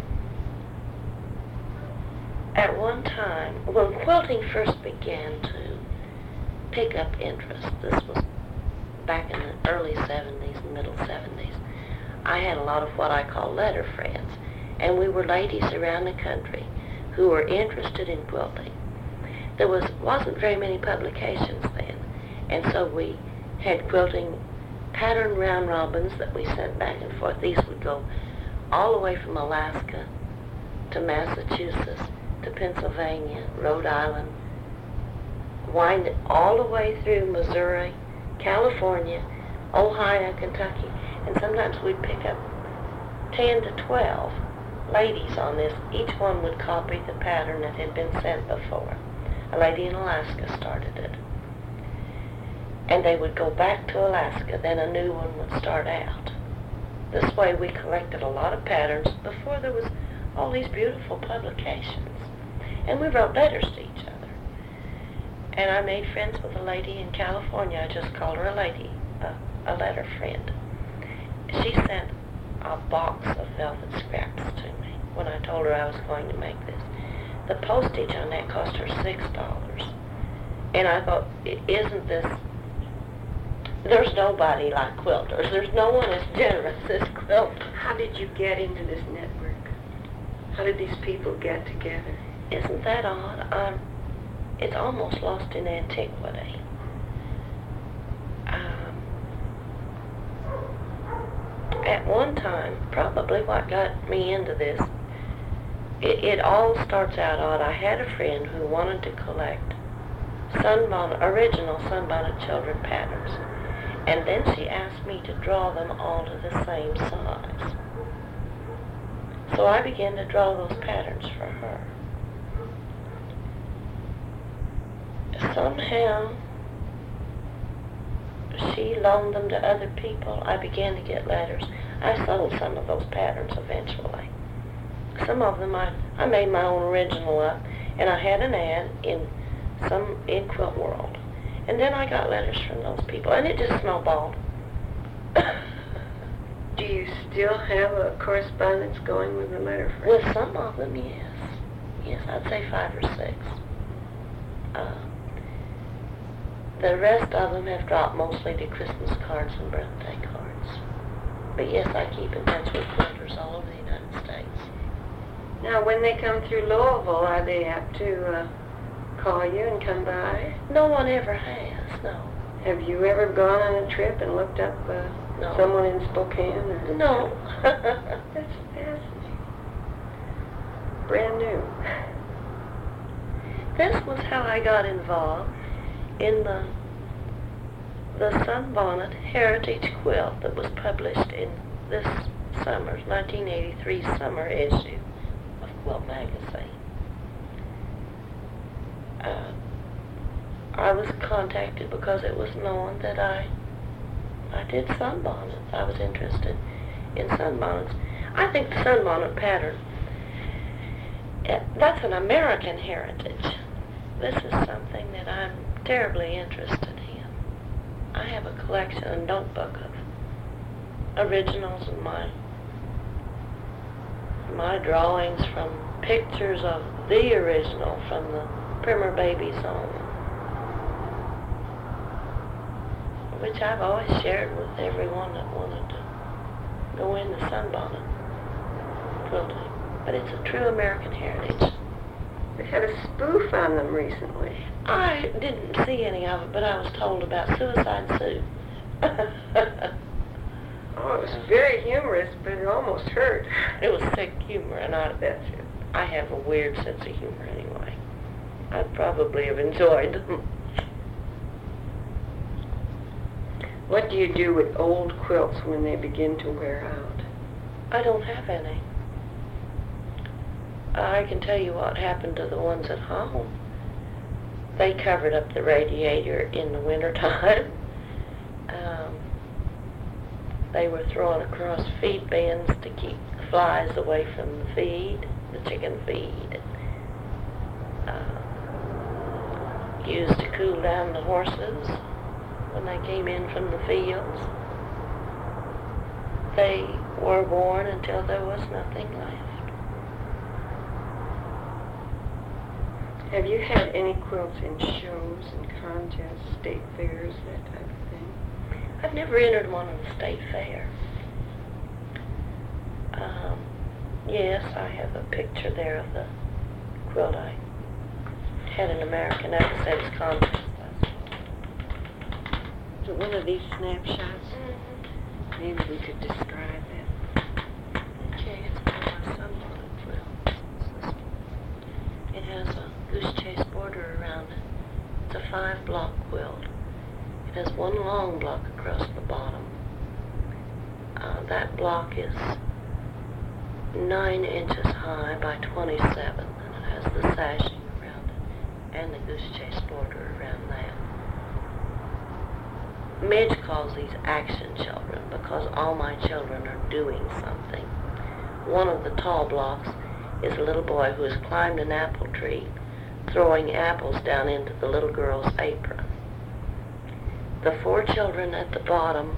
at one time, when quilting first began to pick up interest, this was back in the early seventies, middle seventies, I had a lot of what I call letter friends, and we were ladies around the country who were interested in quilting. There was, wasn't very many publications then, and so we had quilting pattern round robins that we sent back and forth. These would go all the way from Alaska to Massachusetts to Pennsylvania, Rhode Island, wind all the way through Missouri, California, Ohio, Kentucky, and sometimes we'd pick up ten to twelve ladies on this. Each one would copy the pattern that had been sent before. A lady in Alaska started it. And they would go back to Alaska, then a new one would start out. This way we collected a lot of patterns before there was all these beautiful publications. And we wrote letters to each other. And I made friends with a lady in California. I just called her a lady, a, a letter friend. She sent a box of velvet scraps to me when I told her I was going to make this. The postage on that cost her six dollars. And I thought, isn't this... There's nobody like quilters. There's no one as generous as quilters. How did you get into this network? How did these people get together? Isn't that odd? Um, it's almost lost in antiquity. Um, at one time, probably what got me into this, it, it all starts out odd. I had a friend who wanted to collect sunbonnet, original sunbonnet children patterns. And then she asked me to draw them all to the same size. So I began to draw those patterns for her. Somehow, she loaned them to other people. I began to get letters. I sold some of those patterns eventually. Some of them I, I made my own original up, and I had an ad in some in Quilt World. And then I got letters from those people, and it just snowballed. Do you still have a correspondence going with the letter friends? With some of them, yes. Yes, I'd say five or six. Uh, the rest of them have dropped mostly to Christmas cards and birthday cards. But yes, I keep in touch with quilters all over the United States. Now, when they come through Louisville, are they apt to uh, call you and come by? No one ever has, no. Have you ever gone on a trip and looked up uh, no. someone in Spokane? Or no. That's fascinating. Brand new. This was how I got involved in the the Sunbonnet Heritage Quilt that was published in this summer's nineteen eighty-three summer issue of Quilt Magazine. Uh, I was contacted because it was known that I I did sunbonnets. I was interested in sunbonnets. I think the sunbonnet pattern, it, that's an American heritage. This is something that I'm terribly interested in. I have a collection, a notebook of originals and my my drawings from pictures of the original from the Primer Babies on, which I've always shared with everyone that wanted to go into sunbonnet quilting. But it's a true American heritage. They had a spoof on them recently. I didn't see any of it, but I was told about Suicide Sue. Oh, it was very humorous, but it almost hurt. It was sick humor, and I, That's it. I have a weird sense of humor anyway. I'd probably have enjoyed them. What do you do with old quilts when they begin to wear out? I don't have any. I can tell you what happened to the ones at home. they covered up the radiator in the wintertime. um, they were thrown across feed bins to keep the flies away from the feed, the chicken feed. Uh, used to cool down the horses when they came in from the fields. They were worn until there was nothing left. Have you had any quilts in shows and contests, state fairs, that type of thing? I've never entered one of the state fair. Um, yes, I have a picture there of the quilt I had an American Access contest last fall. Is it one of these snapshots? Mm-hmm. Maybe we could describe it. Okay, it's one of my sunbonnet quilts. It has a goose chase border around it. It's a five block quilt. It has one long block across the bottom. Uh, that block is nine inches high by twenty-seven, and it has the sashing around it and the goose chase border around that. Midge calls these action children because all my children are doing something. One of the tall blocks is a little boy who has climbed an apple tree, throwing apples down into the little girl's apron. The four children at the bottom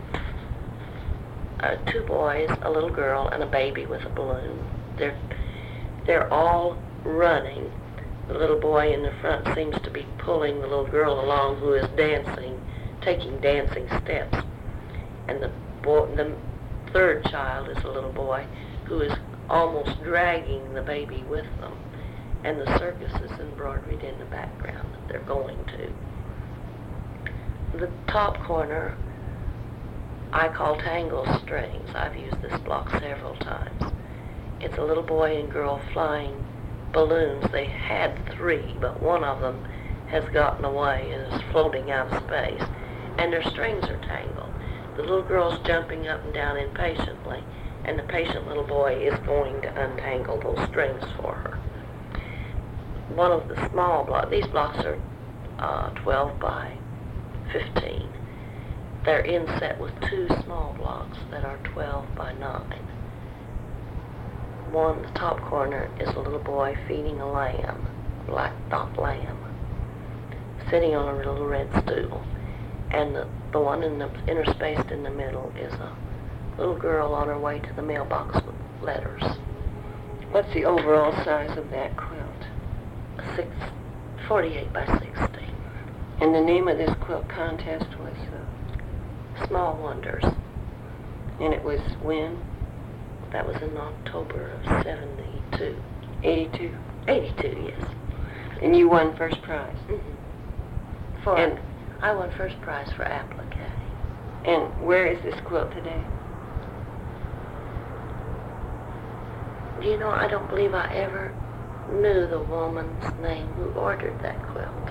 are two boys, a little girl, and a baby with a balloon. They're, they're all running. The little boy in the front seems to be pulling the little girl along, who is dancing, taking dancing steps. And the, boy, the third child is a little boy who is almost dragging the baby with them. And the circus is embroidered in the background that they're going to. The top corner I call Tangle Strings. I've used this block several times. It's a little boy and girl flying balloons. They had three, but one of them has gotten away and is floating out of space, and their strings are tangled. The little girl's jumping up and down impatiently, and the patient little boy is going to untangle those strings for her. One of the small blocks, these blocks are uh, twelve by fifteen. They're inset with two small blocks that are twelve by nine. One, the top corner, is a little boy feeding a lamb, black dot lamb, sitting on a little red stool. And the, the one in the interspaced in the middle is a little girl on her way to the mailbox with letters. What's the overall size of that quilt? Six, forty-eight by sixty. And the name of this quilt contest was? Uh, Small Wonders. And it was when? That was in October of seventy-two. eighty-two? eighty-two, yes. And you won first prize? Mm-hmm. For, and I won first prize for applique. And where is this quilt today? You know, I don't believe I ever knew the woman's name who ordered that quilt.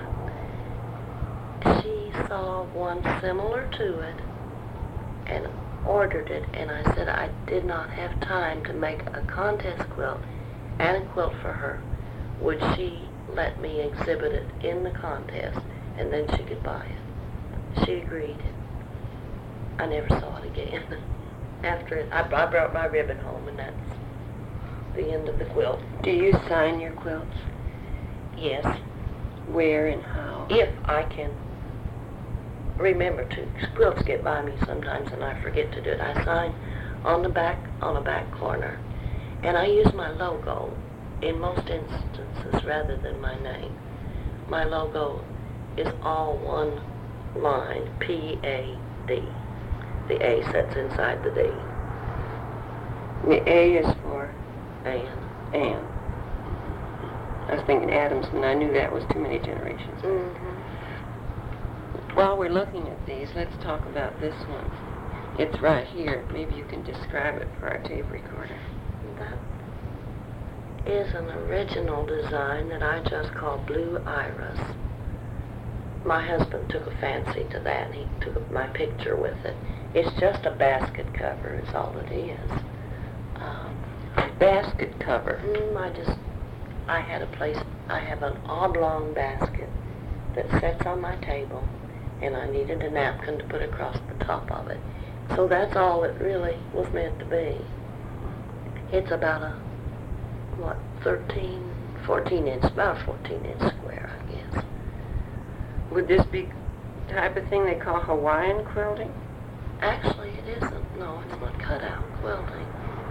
She saw one similar to it and ordered it, and I said I did not have time to make a contest quilt and a quilt for her. Would she let me exhibit it in the contest, and then she could buy it? She agreed. I never saw it again. After it, I, I brought my ribbon home, and that's the end of the quilt. Do you sign your quilts? Yes. Where and how? If I can remember to. Quilts get by me sometimes and I forget to do it. I sign on the back, on a back corner, and I use my logo in most instances rather than my name. My logo is all one line, P A D. The A sits inside the D. The A is for? Ann. Ann. I was thinking Adams, and I knew that was too many generations. Mm-hmm. While we're looking at these, let's talk about this one. It's right here. Maybe you can describe it for our tape recorder. That is an original design that I just call Blue Iris. My husband took a fancy to that, and he took my picture with it. It's just a basket cover is all it is. Um, a basket cover? Mm, I just, I had a place, I have an oblong basket that sits on my table, and I needed a napkin to put across the top of it. So that's all it really was meant to be. It's about a, what, thirteen, fourteen inch, about a fourteen inch square, I guess. Would this be the type of thing they call Hawaiian quilting? Actually, it isn't. No, it's not cutout quilting.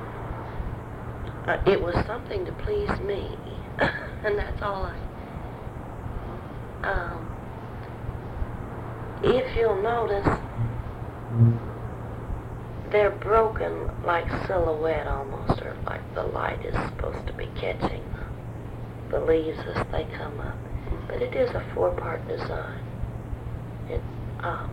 Uh, it was something to please me, and that's all I... Um, if you'll notice, they're broken like silhouette almost, or like the light is supposed to be catching the, the leaves as they come up. But it is a four-part design. It, um,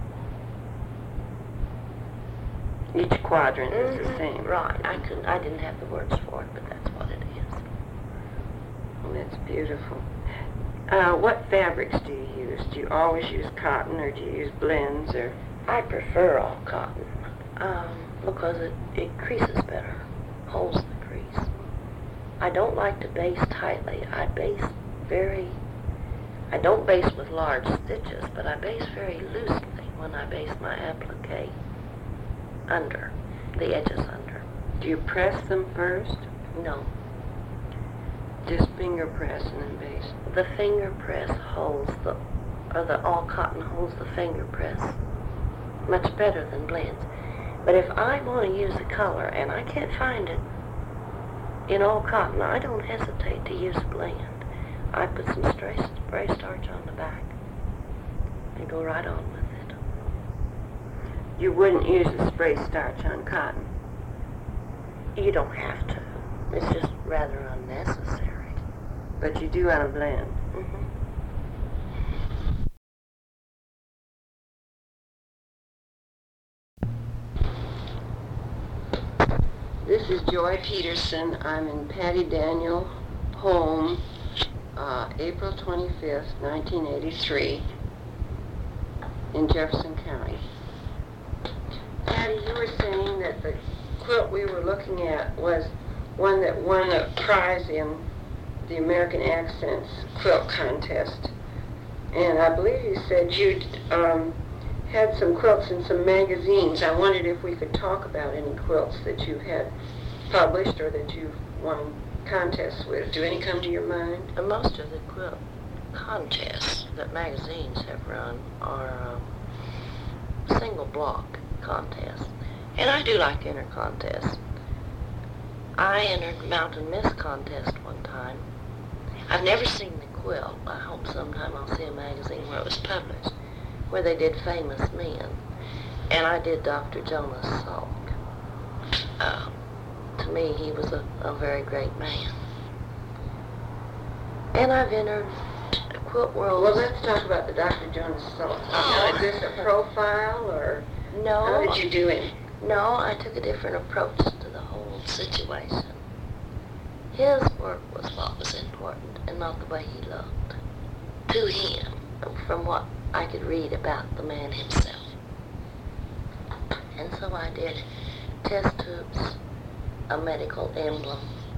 Each quadrant is mm-hmm, the same. Right. I couldn't. I didn't have the words for it, but that's what it is. Well, that's beautiful. Uh, what fabrics do you use? Do you always use cotton, or do you use blends, or? I prefer all cotton um, because it, it creases better, holds the crease. I don't like to base tightly. I base very. I don't base with large stitches, but I base very loosely when I base my applique under, the edges under. Do you press them first? No. Just finger press and then base? The finger press holds the, or the all cotton holds the finger press much better than blends. But if I want to use a color and I can't find it in all cotton, I don't hesitate to use a blend. I put some spray, spray starch on the back and go right on with it. You wouldn't use the spray starch on cotton? You don't have to. It's just rather unnecessary. But you do on a blend? Mm-hmm. This is Joy Peterson. I'm in Patty Daniel home, uh, April twenty-fifth, nineteen eighty-three, in Jefferson County. Patty, you were saying that the quilt we were looking at was one that won a prize in the American Accents quilt contest. And I believe you said you'd um, had some quilts in some magazines. I wondered if we could talk about any quilts that you had published or that you've won contests with. Do any come to your mind? And most of the quilt contests that magazines have run are um, single block contests. And I do like to enter contests. I entered Mountain Mist contest one time. I've never seen the quilt. I hope sometime I'll see a magazine where it was published, where they did famous men. And I did Doctor Jonas Salk. Uh, to me, he was a, a very great man. And I've entered Quilt World. Well, let's talk about the Doctor Jonas Salk. Oh. Now, is this a profile, or No. how did you do him? No, I took a different approach to the whole situation. His work was what was important and not the way he looked. To him, from what I could read about the man himself. And so I did test tubes, a medical emblem.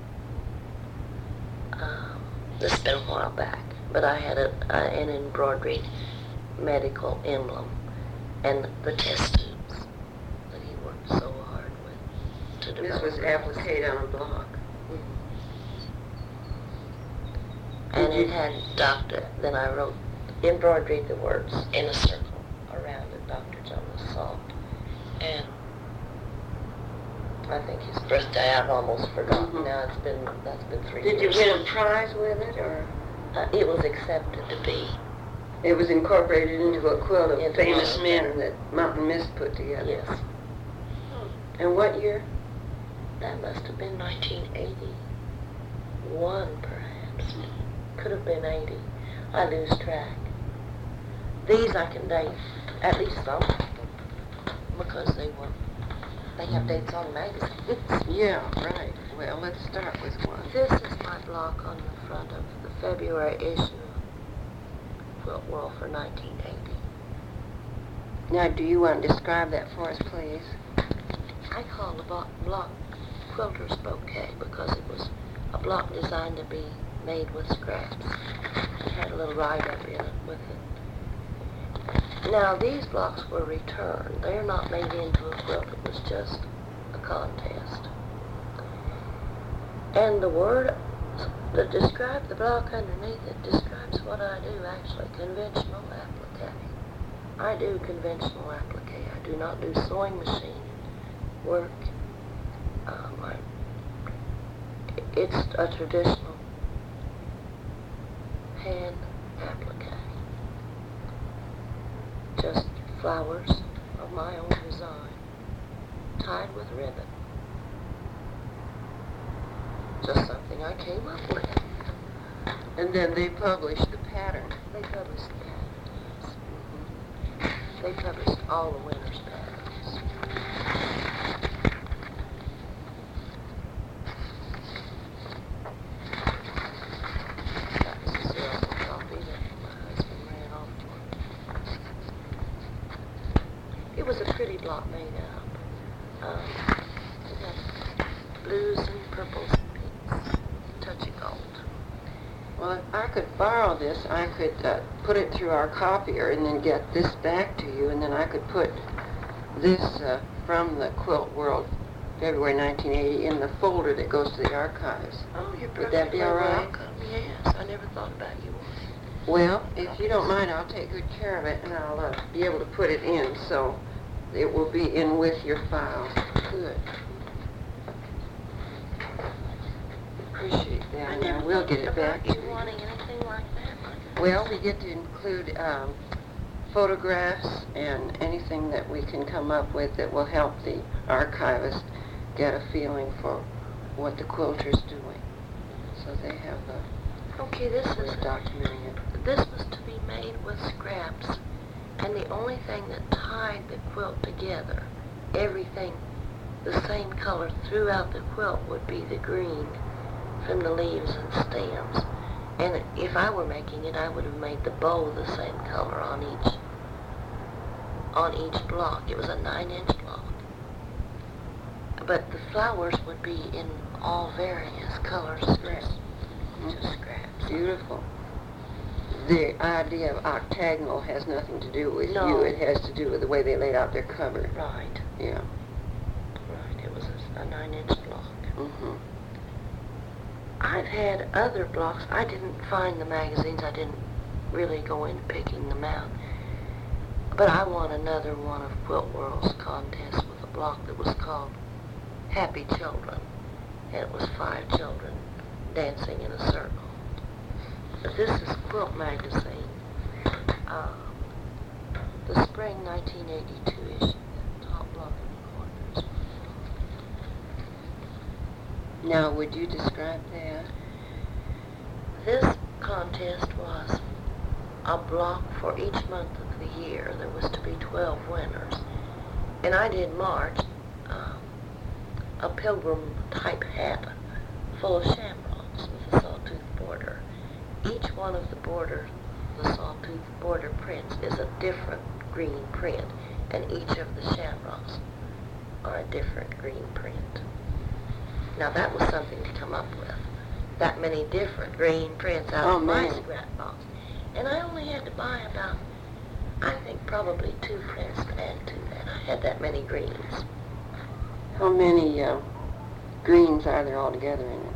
Um, this has been a while back, but I had a, a, an embroidered medical emblem and the test tubes that he worked so hard with to develop. This was appliqued on a block. And it had Doctor, then I wrote, embroidered the words in a circle around it, Doctor Jonas Salk. And I think his birthday I've almost forgotten. Mm-hmm. Now it's been, that's been three Did years. Did you win a prize with it, or? Uh, it was accepted to be. It was incorporated into a quilt of Into famous one. men that Mountain Mist put together. Yes. And what year? That must have been nineteen eighty-one, perhaps. Could have been eighty. I lose track. These I can date, at least some of them, because they were, they have dates on magazines. Yeah, right. Well, let's start with one. This is my block on the front of the February issue of Quilt World for nineteen eighty. Now, do you want to describe that for us, please? I call the block, block Quilter's Bouquet because it was a block designed to be made with scraps. It had a little write-up in it with it. Now, these blocks were returned. They're not made into a quilt. It was just a contest. And the word that describes the block underneath it describes what I do, actually, conventional applique. I do conventional applique. I do not do sewing machine work. Um, I, it's a traditional hand applique. Just flowers of my own design, tied with ribbon. Just something I came up with. And then they published the pattern. They published the pattern, yes. Mm-hmm. They published all the winner's patterns. That was a sample copy that my husband ran off for. It was a pretty block made up. Um, it had blues and purples and pinks, touch of gold. Well, if I could borrow this, I could uh, put it through our copier and then get this back to you, and then I could put this uh, from the Quilt World, February nineteen eighty, in the folder that goes to the archives. Oh, you're Would that be perfectly all right? welcome. Yes, I never thought about you. Well, if you don't mind, I'll take good care of it, and I'll uh, be able to put it in, so it will be in with your file. Good. Appreciate that. I and never we'll thought get it about back to you you. wanting anything like that. Like Well, we get to include um, photographs and anything that we can come up with that will help the archivist get a feeling for what the quilter's doing. So they have a Okay, this way is of documenting it. this was to be made with scraps, and the only thing that tied the quilt together, everything the same color throughout the quilt, would be the green from the leaves and stems. And if I were making it, I would have made the bow the same color on each on each block. It was a nine-inch block. But the flowers would be in all various colors, scraps, just scraps. Beautiful. The idea of octagonal has nothing to do with No. you. It has to do with the way they laid out their cover. Right, Yeah. right. It was a, a nine-inch block. Mm-hmm. I've had other blocks. I didn't find the magazines. I didn't really go in picking them out. But I won another one of Quilt World's contests with a block that was called Happy Children. And it was five children dancing in a circle. But this is Quilt Magazine, uh, the spring nineteen eighty-two issue, the top block in the corners. Now, would you describe that? This contest was a block for each month of the year. There was to be twelve winners. And I did March, uh, a pilgrim-type hat full of shamrocks with a sawtooth border. Each one of the border, the sawtooth border prints, is a different green print, and each of the shamrocks are a different green print. Now that was something to come up with. That many different green prints out Oh, of my man. scrap box. And I only had to buy about, I think probably two prints to add to that. I had that many greens. How many uh, greens are there altogether in it?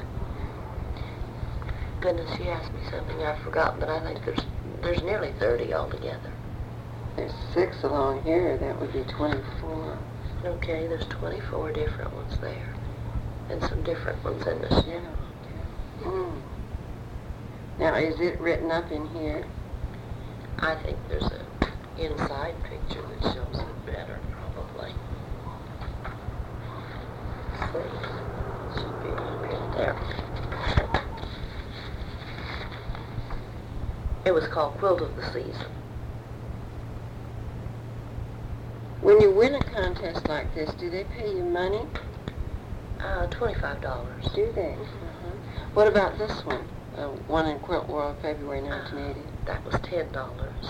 Goodness, she asked me something I've forgotten, but I think there's there's nearly thirty altogether. There's six along here. That would be twenty-four. Okay, there's twenty-four different ones there. And some different ones in the Yeah. shamrock. Mm. Now, is it written up in here? I think there's an inside picture that shows it better, probably. Let's see. Should be up here. There. It was called Quilt of the Season. When you win a contest like this, do they pay you money? Uh, twenty-five dollars. Do they? Uh-huh. What about this one? Uh, one in Quilt World, February nineteen eighty. That was ten dollars.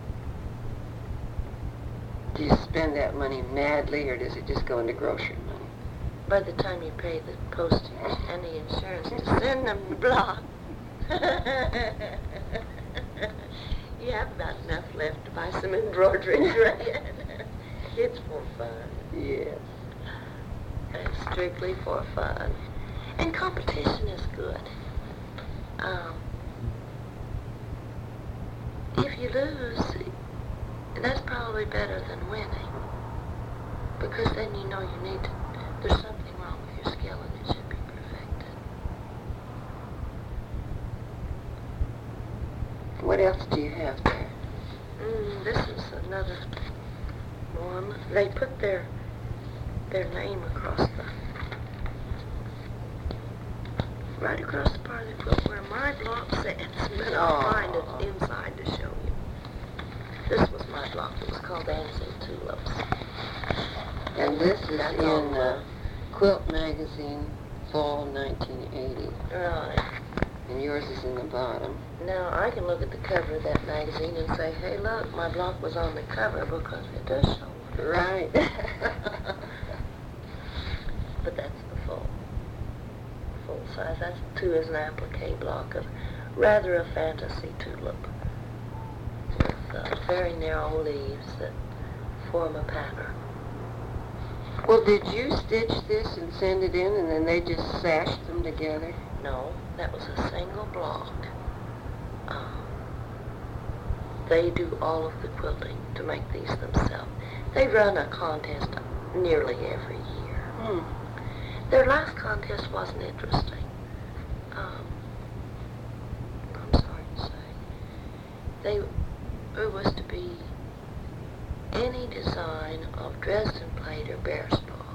Do you spend that money madly, or does it just go into grocery money? By the time you pay the postage and the insurance to send them the block, You have about enough left to buy some embroidery thread. It's for fun. Yes. It's strictly for fun. And competition is good. Um, if you lose, that's probably better than winning. Because then you know you need to, there's something wrong with your skill and it should be perfected. What else do you have there? Mm, this is another one. They put their their name across the, right across the part of the quilt where my block sits. But I'll find it inside to show you. This was my block. It was called Dancing Tulips. And this is That's in all. uh, Quilt Magazine, Fall nineteen eighty. Right. And yours is in the bottom. Now, I can look at the cover of that magazine and say, hey, look, my block was on the cover because it does show. Right. But that's the full, full size. That's two is an applique block of rather a fantasy tulip with uh, very narrow leaves that form a pattern. Well, did you stitch this and send it in, and then they just sashed them together? No, that was a single block. Um, they do all of the quilting to make these themselves. They run a contest nearly every year. Hmm. Their last contest wasn't interesting. Um, I'm sorry to say. They, it was to be any design of Dresden plate or bear sprawl.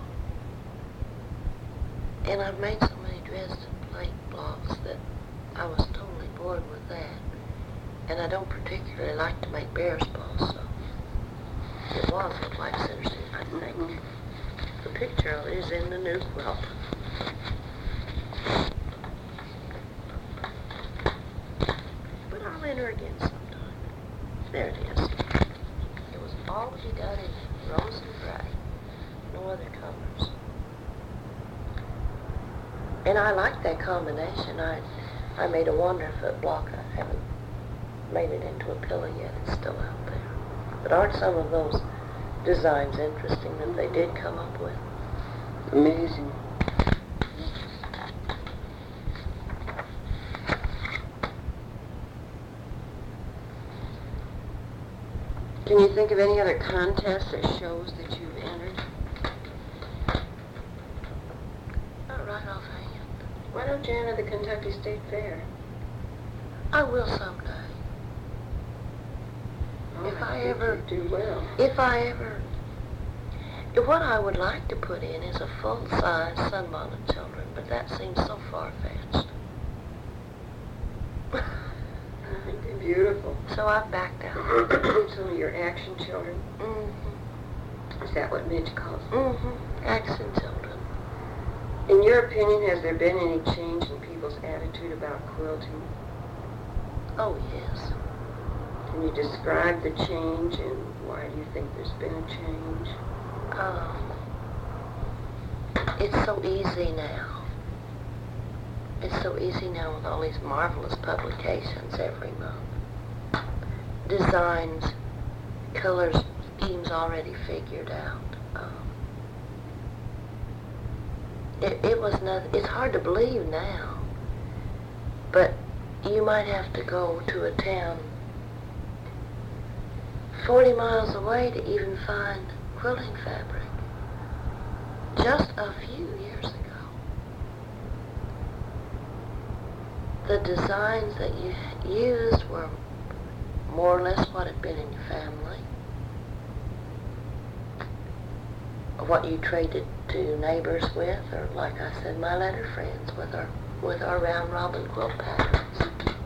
And I've made so many Dresden plate blocks that I was totally bored with that. And I don't particularly like to make bear sprawl, so it was a life interesting, I think. Mm-hmm. The picture of it is in the new quilt. But I'll enter again sometime. There it is. It was all to be done in rose and gray. No other colors. And I like that combination. I I made a Wonderfoot block. I haven't made it into a pillow yet. It's still out there. But aren't some of those designs interesting that they did come up with? Amazing. Can you think of any other contests or shows that you've entered? Not right offhand. Why don't you enter the Kentucky State Fair? I will someday. Oh, If I think ever- you'd do well. If I ever... What I would like to put in is a full-size Sunbonnet Children, but that seems so far-fetched. I think they're beautiful. So I've backed out. Some of your action children. Mm-hmm. Is that what Midge calls them? Mm-hmm. Action Children. In your opinion, has there been any change in people's attitude about quilting? Oh, yes. Can you describe the change and why do you think there's been a change? Um, it's so easy now. It's so easy now with all these marvelous publications every month. Designs, colors, schemes already figured out. Um, it, it was nothing. It's hard to believe now, but you might have to go to a town forty miles away to even find quilting fabric. Just a few years ago. The designs that you used were more or less what had been in your family. What you traded to neighbors with, or like I said, my letter friends with our with our round robin quilt patterns.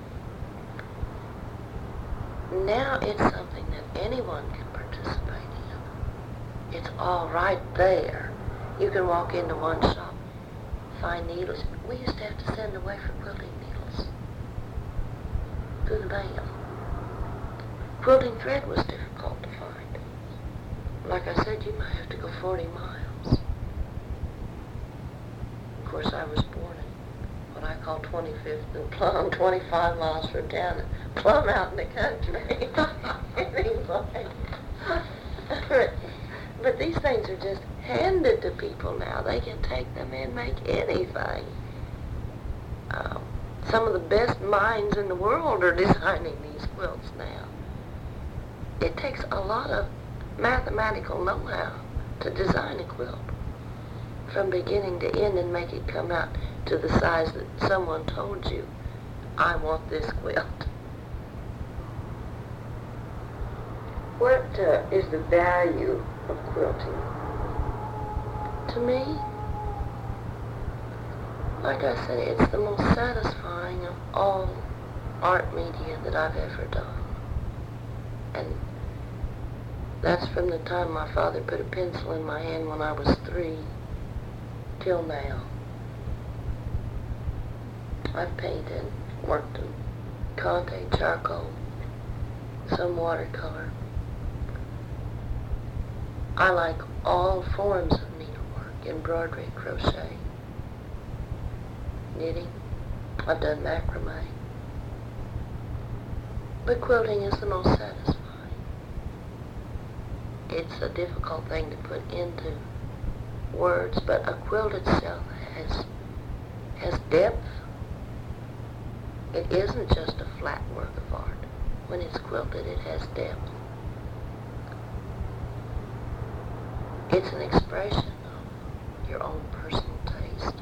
Now it's something that anyone can participate in. It's all right there. You can walk into one shop, find needles. We used to have to send away for quilting needles through the mail. Quilting thread was difficult to find. Like I said, you might have to go forty miles. Of course, I was born in what what I call twenty-fifth and Plum, twenty-five miles from town, plumb out in the country. And he's like, but, but these things are just handed to people now. They can take them and make anything. Um, some of the best minds in the world are designing these quilts now. It takes a lot of mathematical know-how to design a quilt from beginning to end and make it come out to the size that someone told you, I want this quilt. What uh, is the value of quilting? To me, like I said, it's the most satisfying of all art media that I've ever done. And that's from the time my father put a pencil in my hand when I was three till now. I've painted, worked in Conte charcoal, some watercolor. I like all forms of needlework, embroidery, crochet, knitting. I've done macrame. But quilting is the most satisfying. It's a difficult thing to put into words, but a quilt itself has has depth. It isn't just a flat work of art. When it's quilted, it has depth. It's an expression of your own personal taste.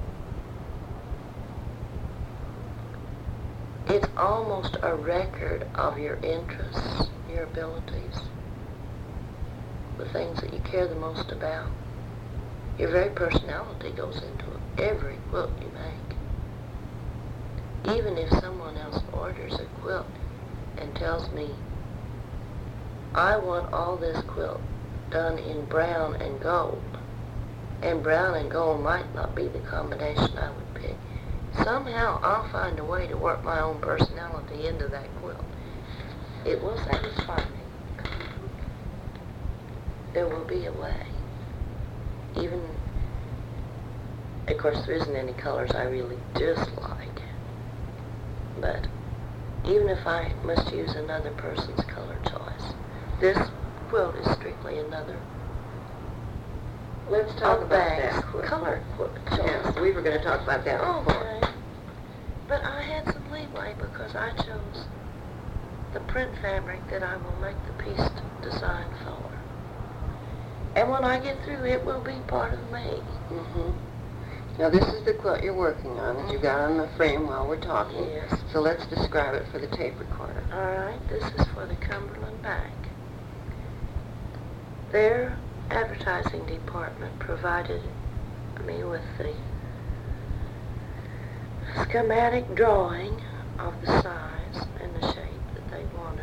It's almost a record of your interests, your abilities, the things that you care the most about. Your very personality goes into every quilt you make. Even if someone else orders a quilt and tells me, I want all this quilt done in brown and gold, and brown and gold might not be the combination I would pick, somehow I'll find a way to work my own personality into that quilt. It will satisfy me. There will be a way. Even, of course, there isn't any colors I really dislike, but even if I must use another person's color choice, this quilt is strictly another. Let's talk of about bags, that quilt. Color quilt choice. Yeah, we were going to talk about that before. Okay. But I had some leeway because I chose the print fabric that I will make the piece design for. And when I get through, it will be part of me. Mm-hmm. Now this is the quilt you're working on that you got on the frame while we're talking. Yes. So let's describe it for the tape recorder. All right, this is for the Cumberland Bank. Their advertising department provided me with the schematic drawing of the size and the shape that they wanted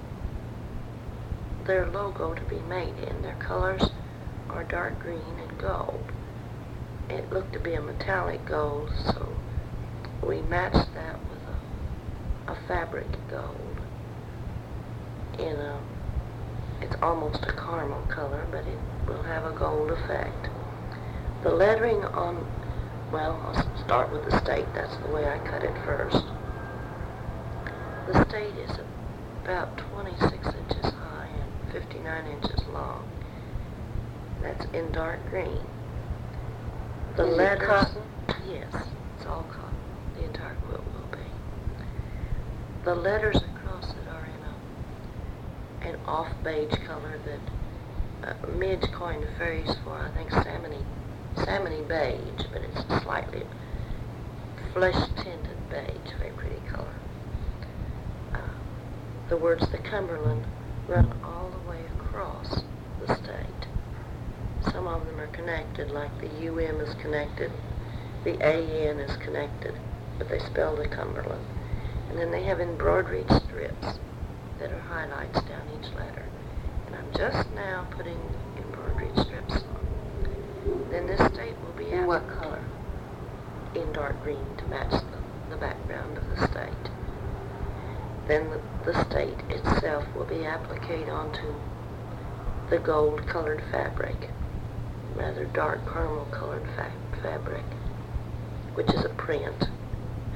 their logo to be made in. Their colors are dark green and gold. It looked to be a metallic gold, so we matched that with a, a fabric gold in a, it's almost a caramel color, but it will have a gold effect. The lettering on, well, I'll start with the state. That's the way I cut it first. The state is about twenty-six inches high and fifty-nine inches long. That's in dark green. The Is it letters, cotton? yes, it's all cotton. The entire quilt will be. The letters across it are in a an off beige color that uh, Midge coined a phrase for, I think, salmony, salmony beige, but it's slightly flesh-tinted beige, very pretty color. Uh, the words the Cumberland run all the way across the state. Some of them are connected, like the U M is connected, the A N is connected, but they spell the Cumberland. And then they have embroidered strips that are highlights down each letter. And I'm just now putting embroidered strips on. Then this state will be In what applied color? in dark green to match the, the background of the state. Then the, the state itself will be applied onto the gold-colored fabric, rather dark caramel-colored fa- fabric, which is a print.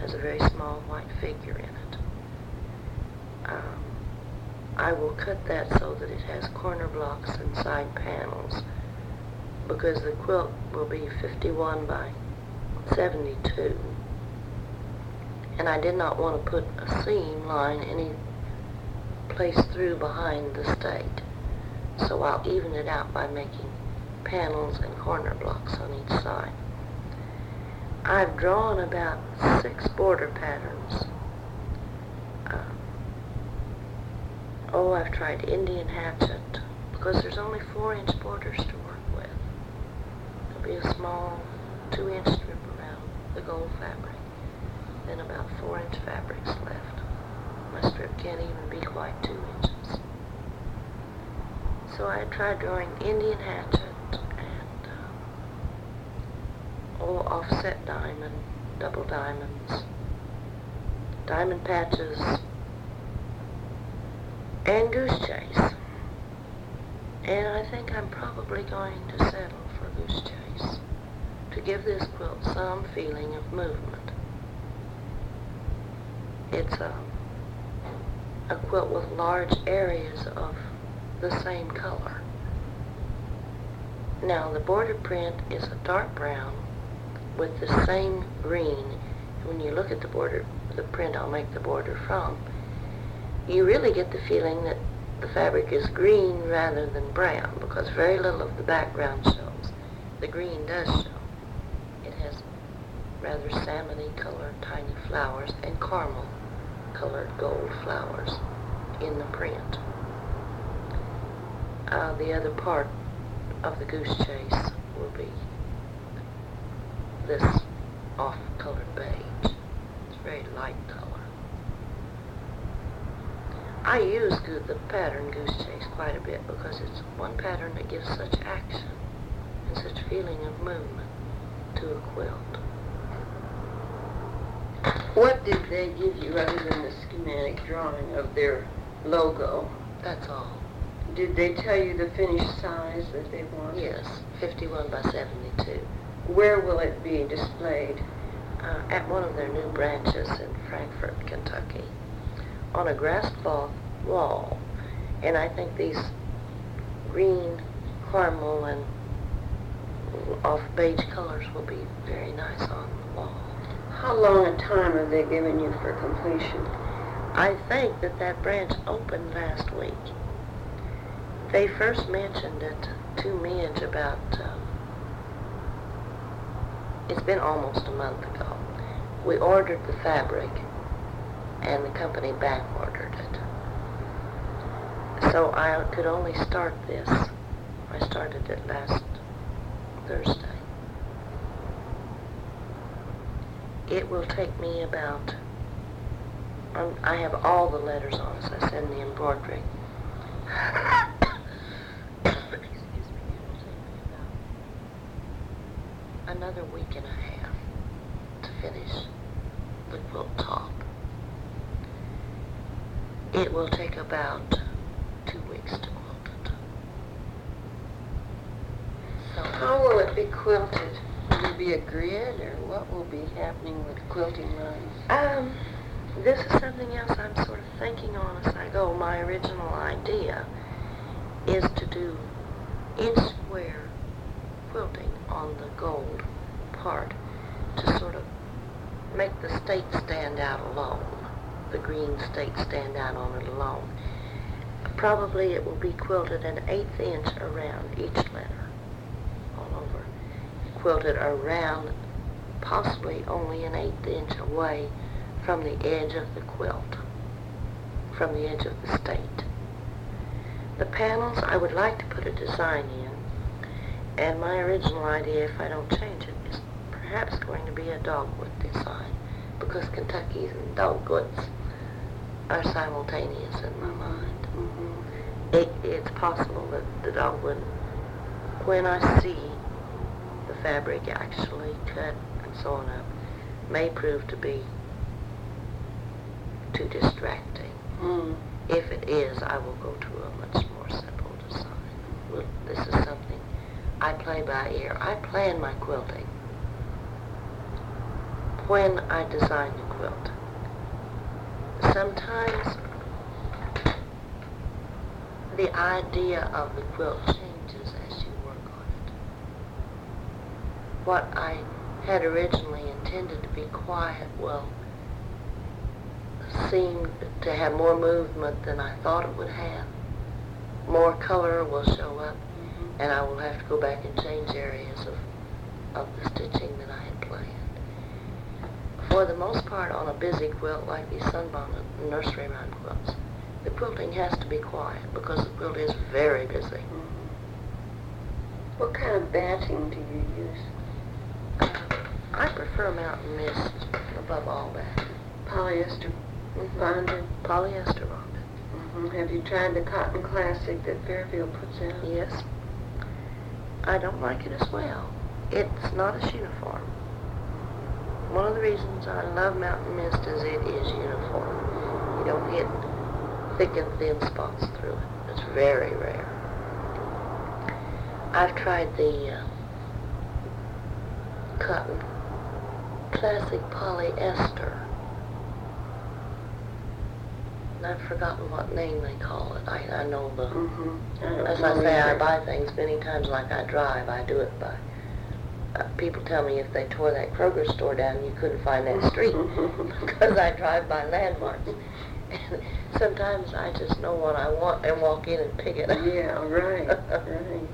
has a very small white figure in it. Um, I will cut that so that it has corner blocks and side panels, because the quilt will be fifty-one by seventy-two. And I did not want to put a seam line any place through behind the state. So I'll even it out by making panels and corner blocks on each side. I've drawn about six border patterns. Uh, oh, I've tried Indian hatchet, because there's only four inch borders to work with. There'll be a small two inch strip around the gold fabric, then about four inch fabrics left. My strip can't even be quite two inches. So I tried drawing Indian hatchet and uh, all offset diamond, double diamonds, diamond patches, and goose chase. And I think I'm probably going to settle for goose chase to give this quilt some feeling of movement. It's a, a quilt with large areas of the same color. Now the border print is a dark brown with the same green. When you look at the border, the print I'll make the border from, you really get the feeling that the fabric is green rather than brown, because very little of the background shows. The green does show. It has rather salmony colored tiny flowers and caramel colored gold flowers in the print. Uh, the other part of the goose chase will be this off-colored beige. It's very light color. I use go- the pattern goose chase quite a bit because it's one pattern that gives such action and such feeling of movement to a quilt. What did they give you other than the schematic drawing of their logo? That's all. Did they tell you the finished size that they want? Yes, fifty-one by seventy-two. Where will it be displayed? Uh, at one of their new branches in Frankfort, Kentucky, on a grass cloth wall. And I think these green, caramel, and off beige colors will be very nice on the wall. How long a time have they given you for completion? I think that that branch opened last week. They first mentioned it to me at about, uh, it's been almost a month ago. We ordered the fabric, and the company back ordered it. So I could only start this. I started it last Thursday. It will take me about, um, I have all the letters on as I send the embroidery. Excuse me, it will take me about another week and a half to finish the quilt top. It will take about two weeks to quilt it. So, how will it be quilted? Will it be a grid, or what will be happening with quilting lines? Um, this is something else I'm sort of thinking on as I go. My original idea is to do inch square quilting on the gold part to sort of make the state stand out alone, the green state stand out on it alone. Probably it will be quilted an eighth inch around each letter, all over. Quilted around, possibly only an eighth inch away from the edge of the quilt, from the edge of the state. The panels, I would like to put a design in, and my original idea, if I don't change it, is perhaps going to be a dogwood design, because Kentuckies and dogwoods are simultaneous in my mind. Mm-hmm. It, it's possible that the dogwood, when I see the fabric actually cut and sewn up, may prove to be too distracting. Mm. If it is, I will go to a much more simple design. Well, this is something I play by ear. I plan my quilting when I design the quilt. quilt. Sometimes the idea of the quilt changes as you work on it. What I had originally intended to be quiet will seem to have more movement than I thought it would have. More color will show up, mm-hmm. and I will have to go back and change areas of, of the stitching that I had planned. For the most part, on a busy quilt like these sunbonnet and nursery rhyme quilts, the quilting has to be quiet because the quilt is very busy. Mm-hmm. What kind of batting do you use? Uh, I prefer Mountain Mist above all that. Polyester Mm-hmm. bonded? Polyester bonded. Mm-hmm. Have you tried the Cotton Classic that Fairfield puts out? Yes. I don't like it as well. It's not as uniform. One of the reasons I love Mountain Mist is it is uniform. You don't get thick and thin spots through it. It's very rare. I've tried the uh, Cotton Classic Polyester. I've forgotten what name they call it. I, I know the, mm-hmm. I as I say, I buy things many times like I drive. I do it by, uh, people tell me if they tore that Kroger store down, you couldn't find that street because I drive by landmarks. And sometimes I just know what I want and walk in and pick it up. Yeah, right, right.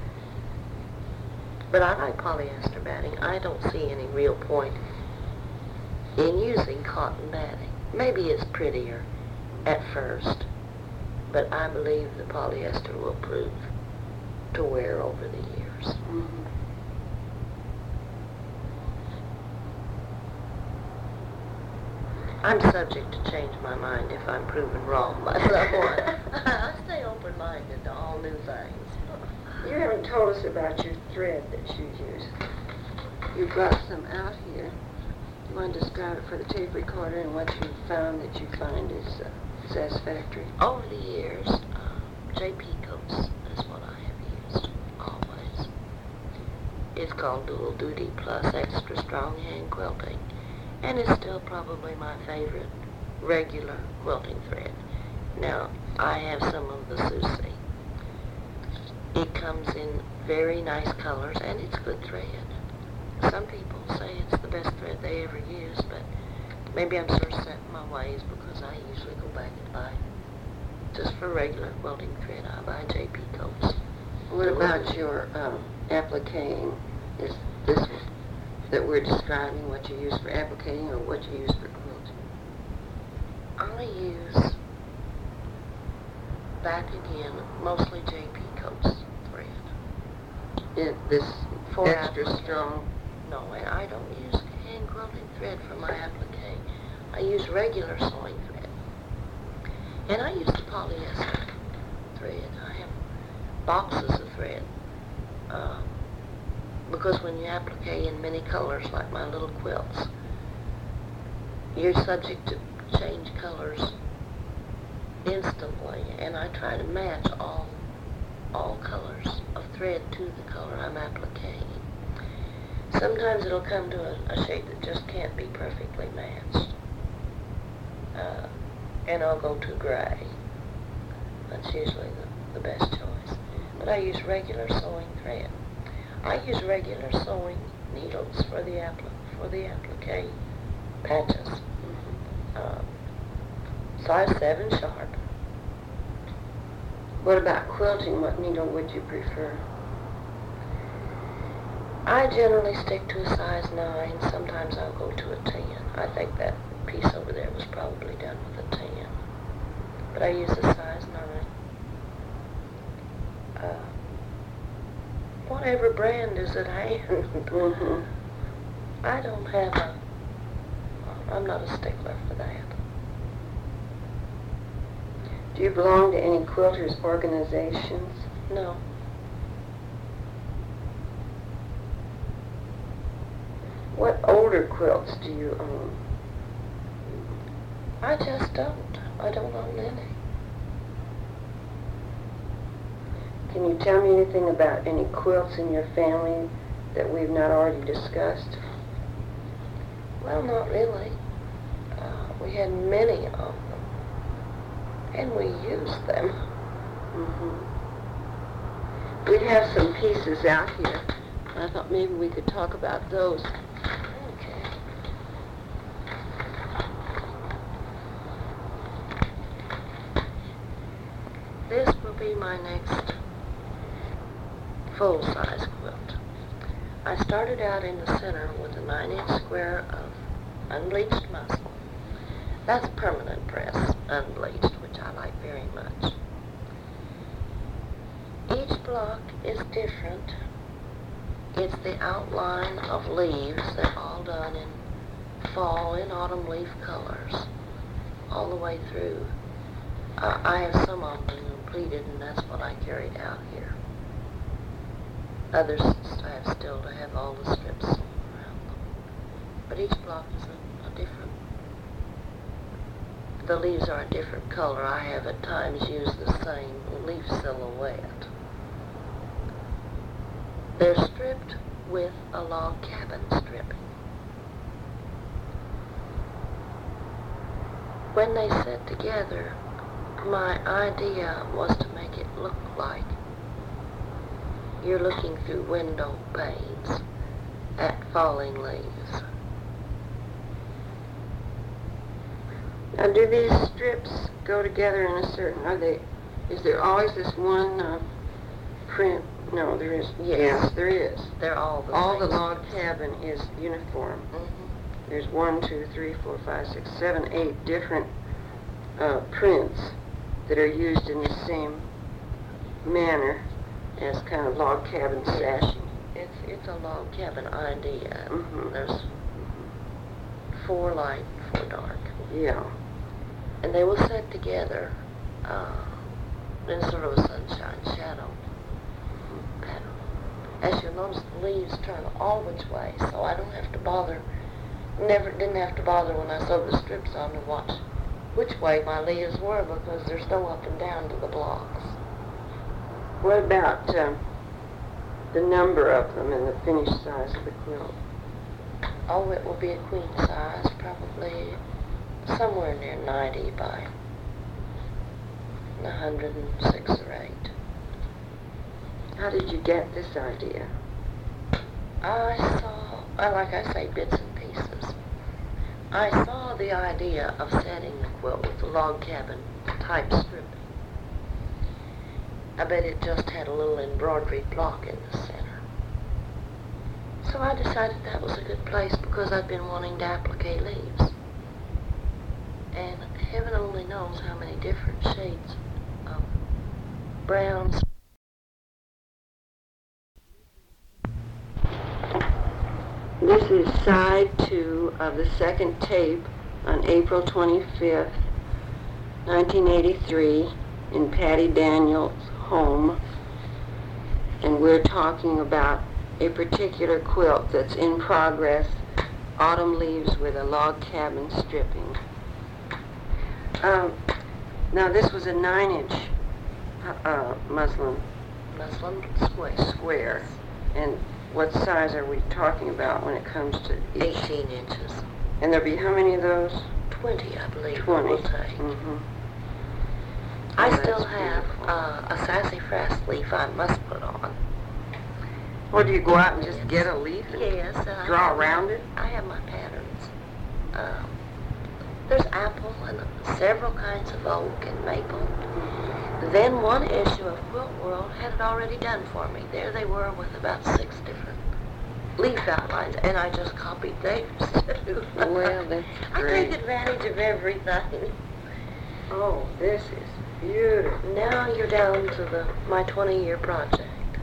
But I like polyester batting. I don't see any real point in using cotton batting. Maybe it's prettier at first, but I believe the polyester will prove to wear over the years. Mm-hmm. I'm subject to change my mind if I'm proven wrong by someone. I stay open-minded to all new things. You haven't told us about your thread that you use. You brought some out here. You want to describe it for the tape recorder and what you found that you find is uh, satisfactory? Over the years, uh, J P Coats is what I have used, always. It's called Dual Duty Plus Extra Strong Hand Quilting, and it's still probably my favorite regular quilting thread. Now, I have some of the Susie. It comes in very nice colors, and it's good thread. Some people say it's the best thread they ever use, but maybe I'm sort of set in my ways because I usually go back and buy, just for regular quilting thread, I buy J P Coats. What about your um, appliquing? Is this that we're describing what you use for appliquing or what you use for quilting? I use, back again, mostly J P Coats thread. It, this For extra applique. strong? No, and I don't use hand quilting thread for my applique. I use regular sewing thread. And I use the polyester thread. I have boxes of thread. Uh, because when you applique in many colors, like my little quilts, you're subject to change colors instantly. And I try to match all, all colors of thread to the color I'm appliquing. Sometimes it'll come to a, a shape that just can't be perfectly matched. Uh, and I'll go to gray. That's usually the, the best choice. But I use regular sewing thread. I use regular sewing needles for the appli- for the applique patches. Um, size seven sharp. What about quilting? What needle would you prefer? I generally stick to a size nine. Sometimes I'll go to a ten. I think that piece over there was probably done with a ten. But I use a size nine. Uh, whatever brand is at hand. Mm-hmm. I don't have a, I'm not a stickler for that. Do you belong to any quilters organizations? No. What older quilts do you own? I just don't. I don't own any. Can you tell me anything about any quilts in your family that we've not already discussed? Well, not really. We had many of them, and we used them. Mm-hmm. We have some pieces out here. I thought maybe we could talk about those. Okay. This will be my next full-size quilt. I started out in the center with a nine-inch square of unbleached muslin. That's permanent press, unbleached, which I like very much. Each block is different. It's the outline of leaves. They're all done in fall and autumn leaf colors, all the way through. Uh, I have some of them completed, and that's what I carried out here. Others I have still to have all the strips around them. But each block is a, a different. The leaves are a different color. I have at times used the same leaf silhouette. They're stripped with a log cabin stripping. When they set together, my idea was to make it look like you're looking through window panes at falling leaves. Now, do these strips go together in a certain, are they, is there always this one uh, print? No, there is. Yes. Yes, there is. They're all the All same. the log cabin is uniform. Mm-hmm. There's one, two, three, four, five, six, seven, eight different uh, prints that are used in the same manner as kind of log cabin sashing. It's it's a log cabin idea. Mm-hmm. There's four light, four dark, Yeah. and they will set together uh, in sort of a sunshine shadow pattern. As you'll notice, the leaves turn all which way, so I don't have to bother. Never didn't have to bother when I sewed the strips on to watch which way my leaves were, because there's no up and down to the blocks. What about um, the number of them and the finished size of the quilt? Oh, it will be a queen size, probably somewhere near ninety by one hundred six or eight. How did you get this idea? I saw, I like I say, bits and pieces. I saw the idea of setting the quilt with the log cabin type stripping. I bet it just had a little embroidery block in the center. So I decided that was a good place because I'd been wanting to applique leaves. And heaven only knows how many different shades of browns. This is side two of the second tape on April twenty-fifth, nineteen eighty-three, in Patty Daniels' home. And we're talking about a particular quilt that's in progress, Autumn Leaves with a Log Cabin Stripping. Um, now this was a nine-inch uh, muslin Muslin square. square. And what size are we talking about when it comes to each? eighteen inches. And there'll be how many of those? twenty, I believe, twenty. it will take. Mm-hmm. I Oh, still that's have beautiful. uh, a sassafras leaf I must put on. Or do you go out and just get a leaf and Yes. Uh, draw around it? I have my patterns. Um, there's apple and several kinds of oak and maple. Then one issue of Quilt World had it already done for me. There they were with about six different leaf outlines, and I just copied theirs too. Well, that's I great. take advantage of everything. Oh, this is beautiful. Now you're down to the my twenty-year project.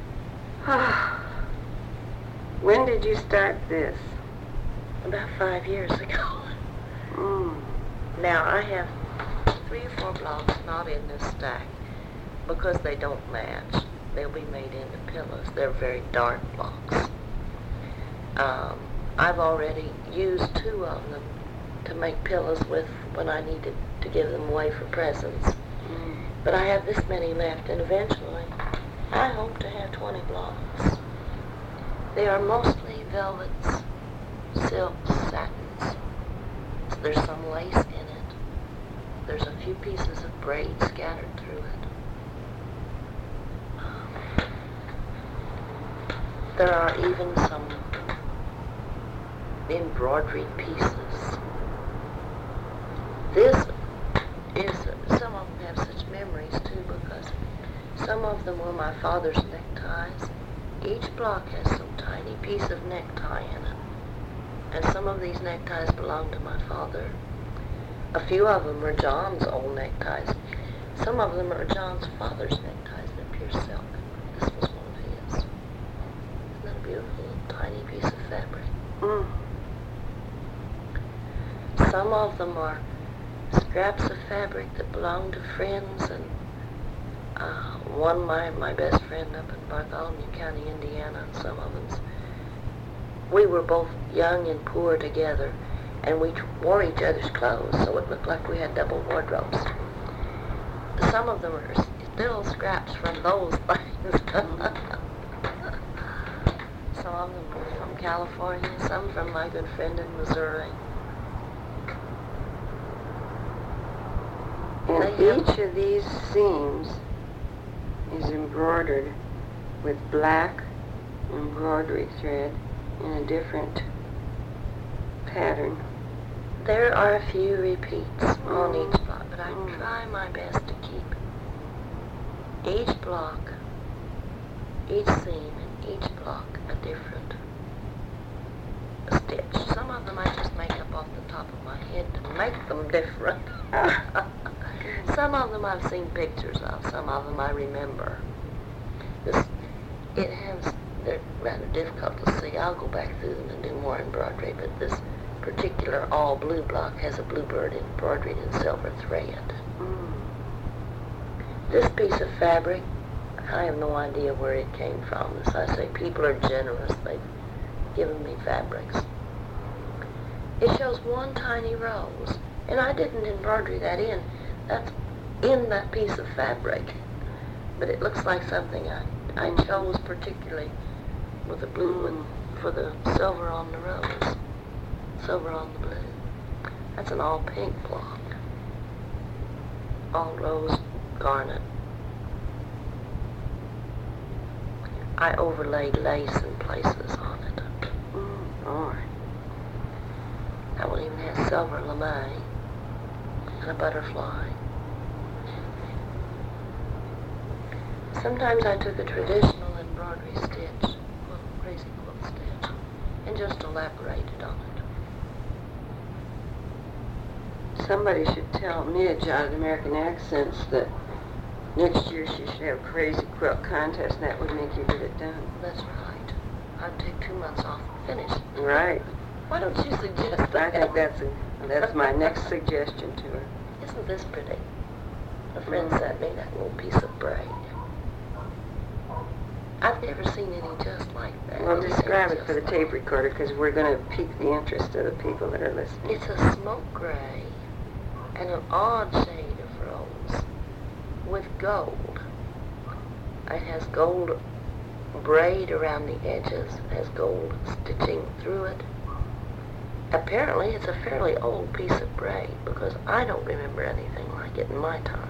When did you start this? About five years ago. Mm. Now I have three or four blocks not in this stack because they don't match. They'll be made into pillows. They're very dark blocks. Um, I've already used two of them to make pillows with when I needed to give them away for presents. Mm. But I have this many left, and eventually I hope to have twenty blocks. They are mostly velvets, silks, satins, There's some lace in it. There's a few pieces of braid scattered through it. Um, there are even some embroidered pieces. This is, some of them have such memories too, because some of them were my father's neckties. Each block has some tiny piece of necktie in it. And some of these neckties belong to my father. A few of them are John's old neckties. Some of them are John's father's neckties. They're pure silk. This was one of his. Isn't that a beautiful tiny piece of fabric? Mm. Some of them are scraps of fabric that belong to friends, and uh, one my my best friend up in Bartholomew County, Indiana, and some of them's. We were both young and poor together, and we wore each other's clothes, so it looked like we had double wardrobes. Some of them are still scraps from those things. Some of them are from California, some from my good friend in Missouri. And They have- each of these seams is embroidered with black embroidery thread in a different pattern. There are a few repeats on Mm. each block, but I Mm. try my best to keep each block, each seam, and each block a different stitch. Some of them I just make up off the top of my head to make them different. Some of them I've seen pictures of, some of them I remember. This, it has, they're rather difficult to see. I'll go back through them and do more embroidery, but this particular all blue block has a bluebird embroidered in silver thread. Mm. This piece of fabric, I have no idea where it came from. As I say, people are generous. They've given me fabrics. It shows one tiny rose, and I didn't embroider that in. That's in that piece of fabric. But it looks like something I, I chose particularly with the blue, with, for the silver on the rose, silver on the blue. That's an all pink block, all rose garnet. I overlaid lace in places on it. Mm. All right. That one even has silver lame and a butterfly. Sometimes I took a traditional embroidery stitch, a little crazy quilt stitch, and just elaborated on it. Somebody should tell Midge out of the American Accents that next year she should have a crazy quilt contest, and that would make you get it done. That's right. I'd take two months off and finish. Right. Why don't you suggest that? I think that's a, that's my next suggestion to her. Isn't this pretty? A friend sent me that little piece of braid. I've never seen any just like that. Well, Anything describe it just for the like- tape recorder, because we're going to pique the interest of the people that are listening. It's a smoke gray and an odd shade of rose with gold. It has gold braid around the edges, it has gold stitching through it. Apparently it's a fairly old piece of braid, because I don't remember anything like it in my time.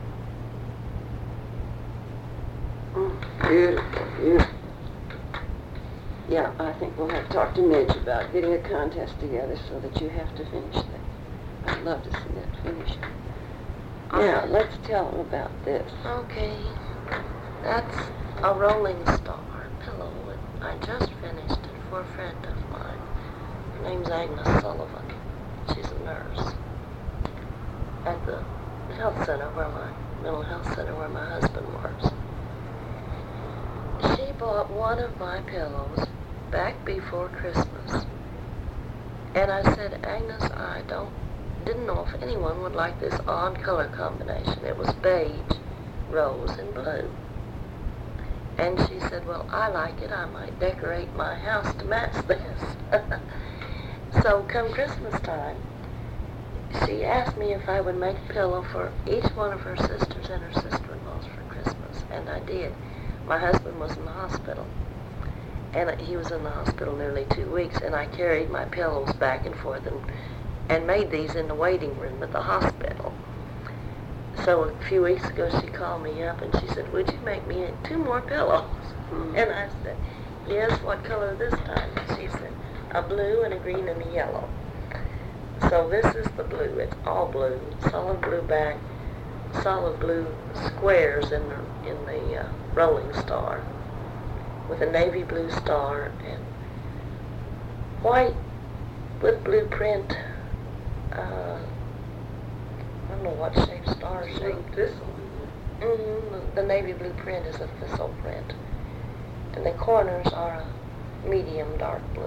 Mm, beautiful, beautiful. Yeah, I think we'll have to talk to Midge about getting a contest together so that you have to finish that. I'd love to see that finished. Now, Okay. let's tell them about this. Okay, that's a Rolling Star pillow that I just finished it for a friend of mine. Her name's Agnes Sullivan. She's a nurse at the health center where my mental health center where my husband works. She bought one of my pillows back before Christmas, and I said, Agnes, I don't didn't know if anyone would like this odd color combination. It was beige, rose, and blue. And she said, well, I like it. I might decorate my house to match this. So come Christmas time, she asked me if I would make a pillow for each one of her sisters and her sister-in-laws for Christmas, and I did. My husband was in the hospital, and he was in the hospital nearly two weeks, and I carried my pillows back and forth and and made these in the waiting room at the hospital. So a few weeks ago she called me up and she said, would you make me two more pillows? Mm-hmm. And I said, yes, what color this time? And she said, a blue and a green and a yellow. So this is the blue. It's all blue, solid blue back, solid blue squares in the, in the uh, Rolling Star with a navy blue star and white with blue print. Uh, I don't know what shape, star shape. Thistle. Mm-hmm. The navy blue print is a thistle print. And the corners are a medium dark blue.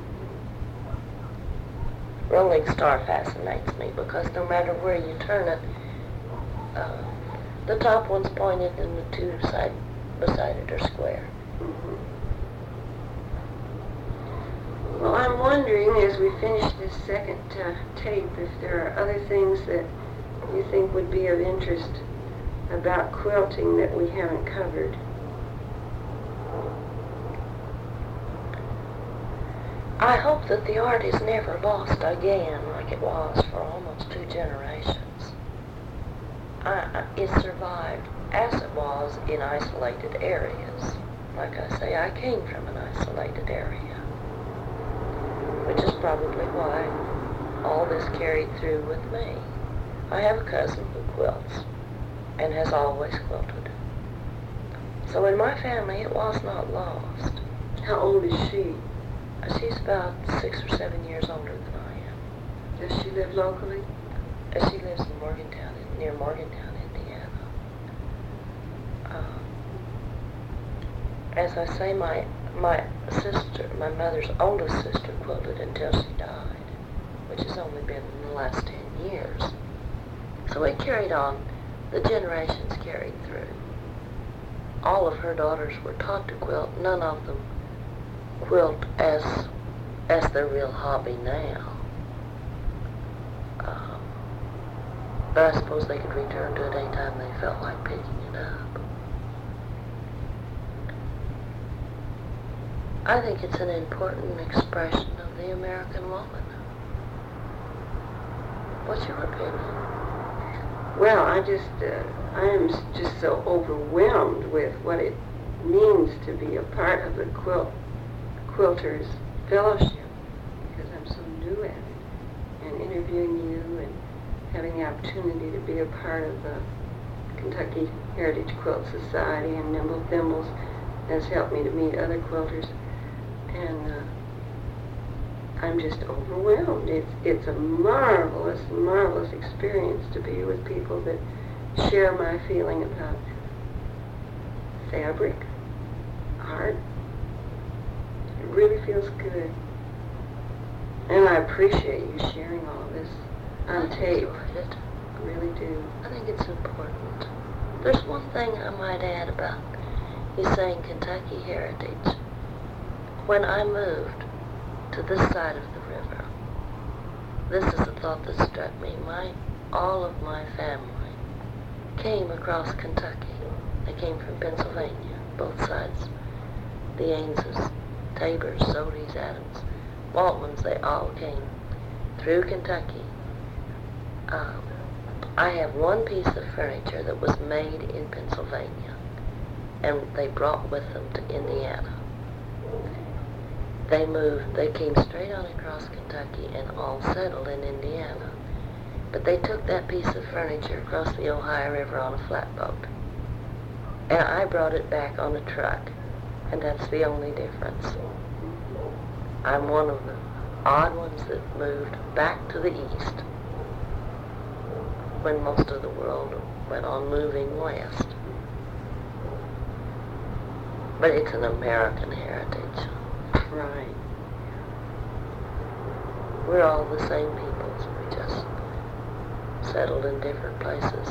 Mm-hmm. Rolling Star fascinates me because no matter where you turn it, uh, the top one's pointed and the two side beside it are square. Mm-hmm. Well, I'm wondering, as we finish this second uh, tape, if there are other things that you think would be of interest about quilting that we haven't covered. I hope that the art is never lost again like it was for almost two generations. I, I, it survived as it was in isolated areas. Like I say, I came from an isolated area, which is probably why all this carried through with me. I have a cousin who quilts and has always quilted. So in my family, it was not lost. How old is she? Uh, She's about six or seven years older than I am. Does she live locally? Uh, She lives in Morgantown, near Morgantown, Indiana. Uh, as I say, my my sister, my mother's oldest sister, quilted until she died, which has only been in the last ten years. So it carried on, the generations carried through. All of her daughters were taught to quilt. None of them quilt as as their real hobby now. Um, but I suppose they could return to it anytime they felt like picking it up. I think it's an important expression of the American woman. What's your opinion? Well, I just, uh, I am just so overwhelmed with what it means to be a part of the quilt quilters fellowship, because I'm so new at it, and interviewing you and having the opportunity to be a part of the Kentucky Heritage Quilt Society and Nimble Thimbles has helped me to meet other quilters, and uh, I'm just overwhelmed. It's it's a marvelous, marvelous experience to be with people that share my feeling about fabric, art. It really feels good. And I appreciate you sharing all this on tape. It. I really do. I think it's important. There's one thing I might add about you saying Kentucky Heritage. When I moved to this side of the river, this is a thought that struck me. My, all of my family came across Kentucky. They came from Pennsylvania, both sides. The Aineses, Tabors, Sodys, Adams, Waltmans, they all came through Kentucky. Um, I have one piece of furniture that was made in Pennsylvania, and they brought with them to Indiana. They moved, they came straight on across Kentucky and all settled in Indiana. But they took that piece of furniture across the Ohio River on a flatboat. And I brought it back on a truck. And that's the only difference. I'm one of the odd ones that moved back to the east when most of the world went on moving west. But it's an American heritage. Right. We're all the same peoples. We just settled in different places.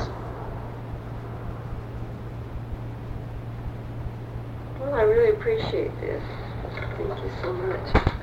Well, I really appreciate this. Thank you so much.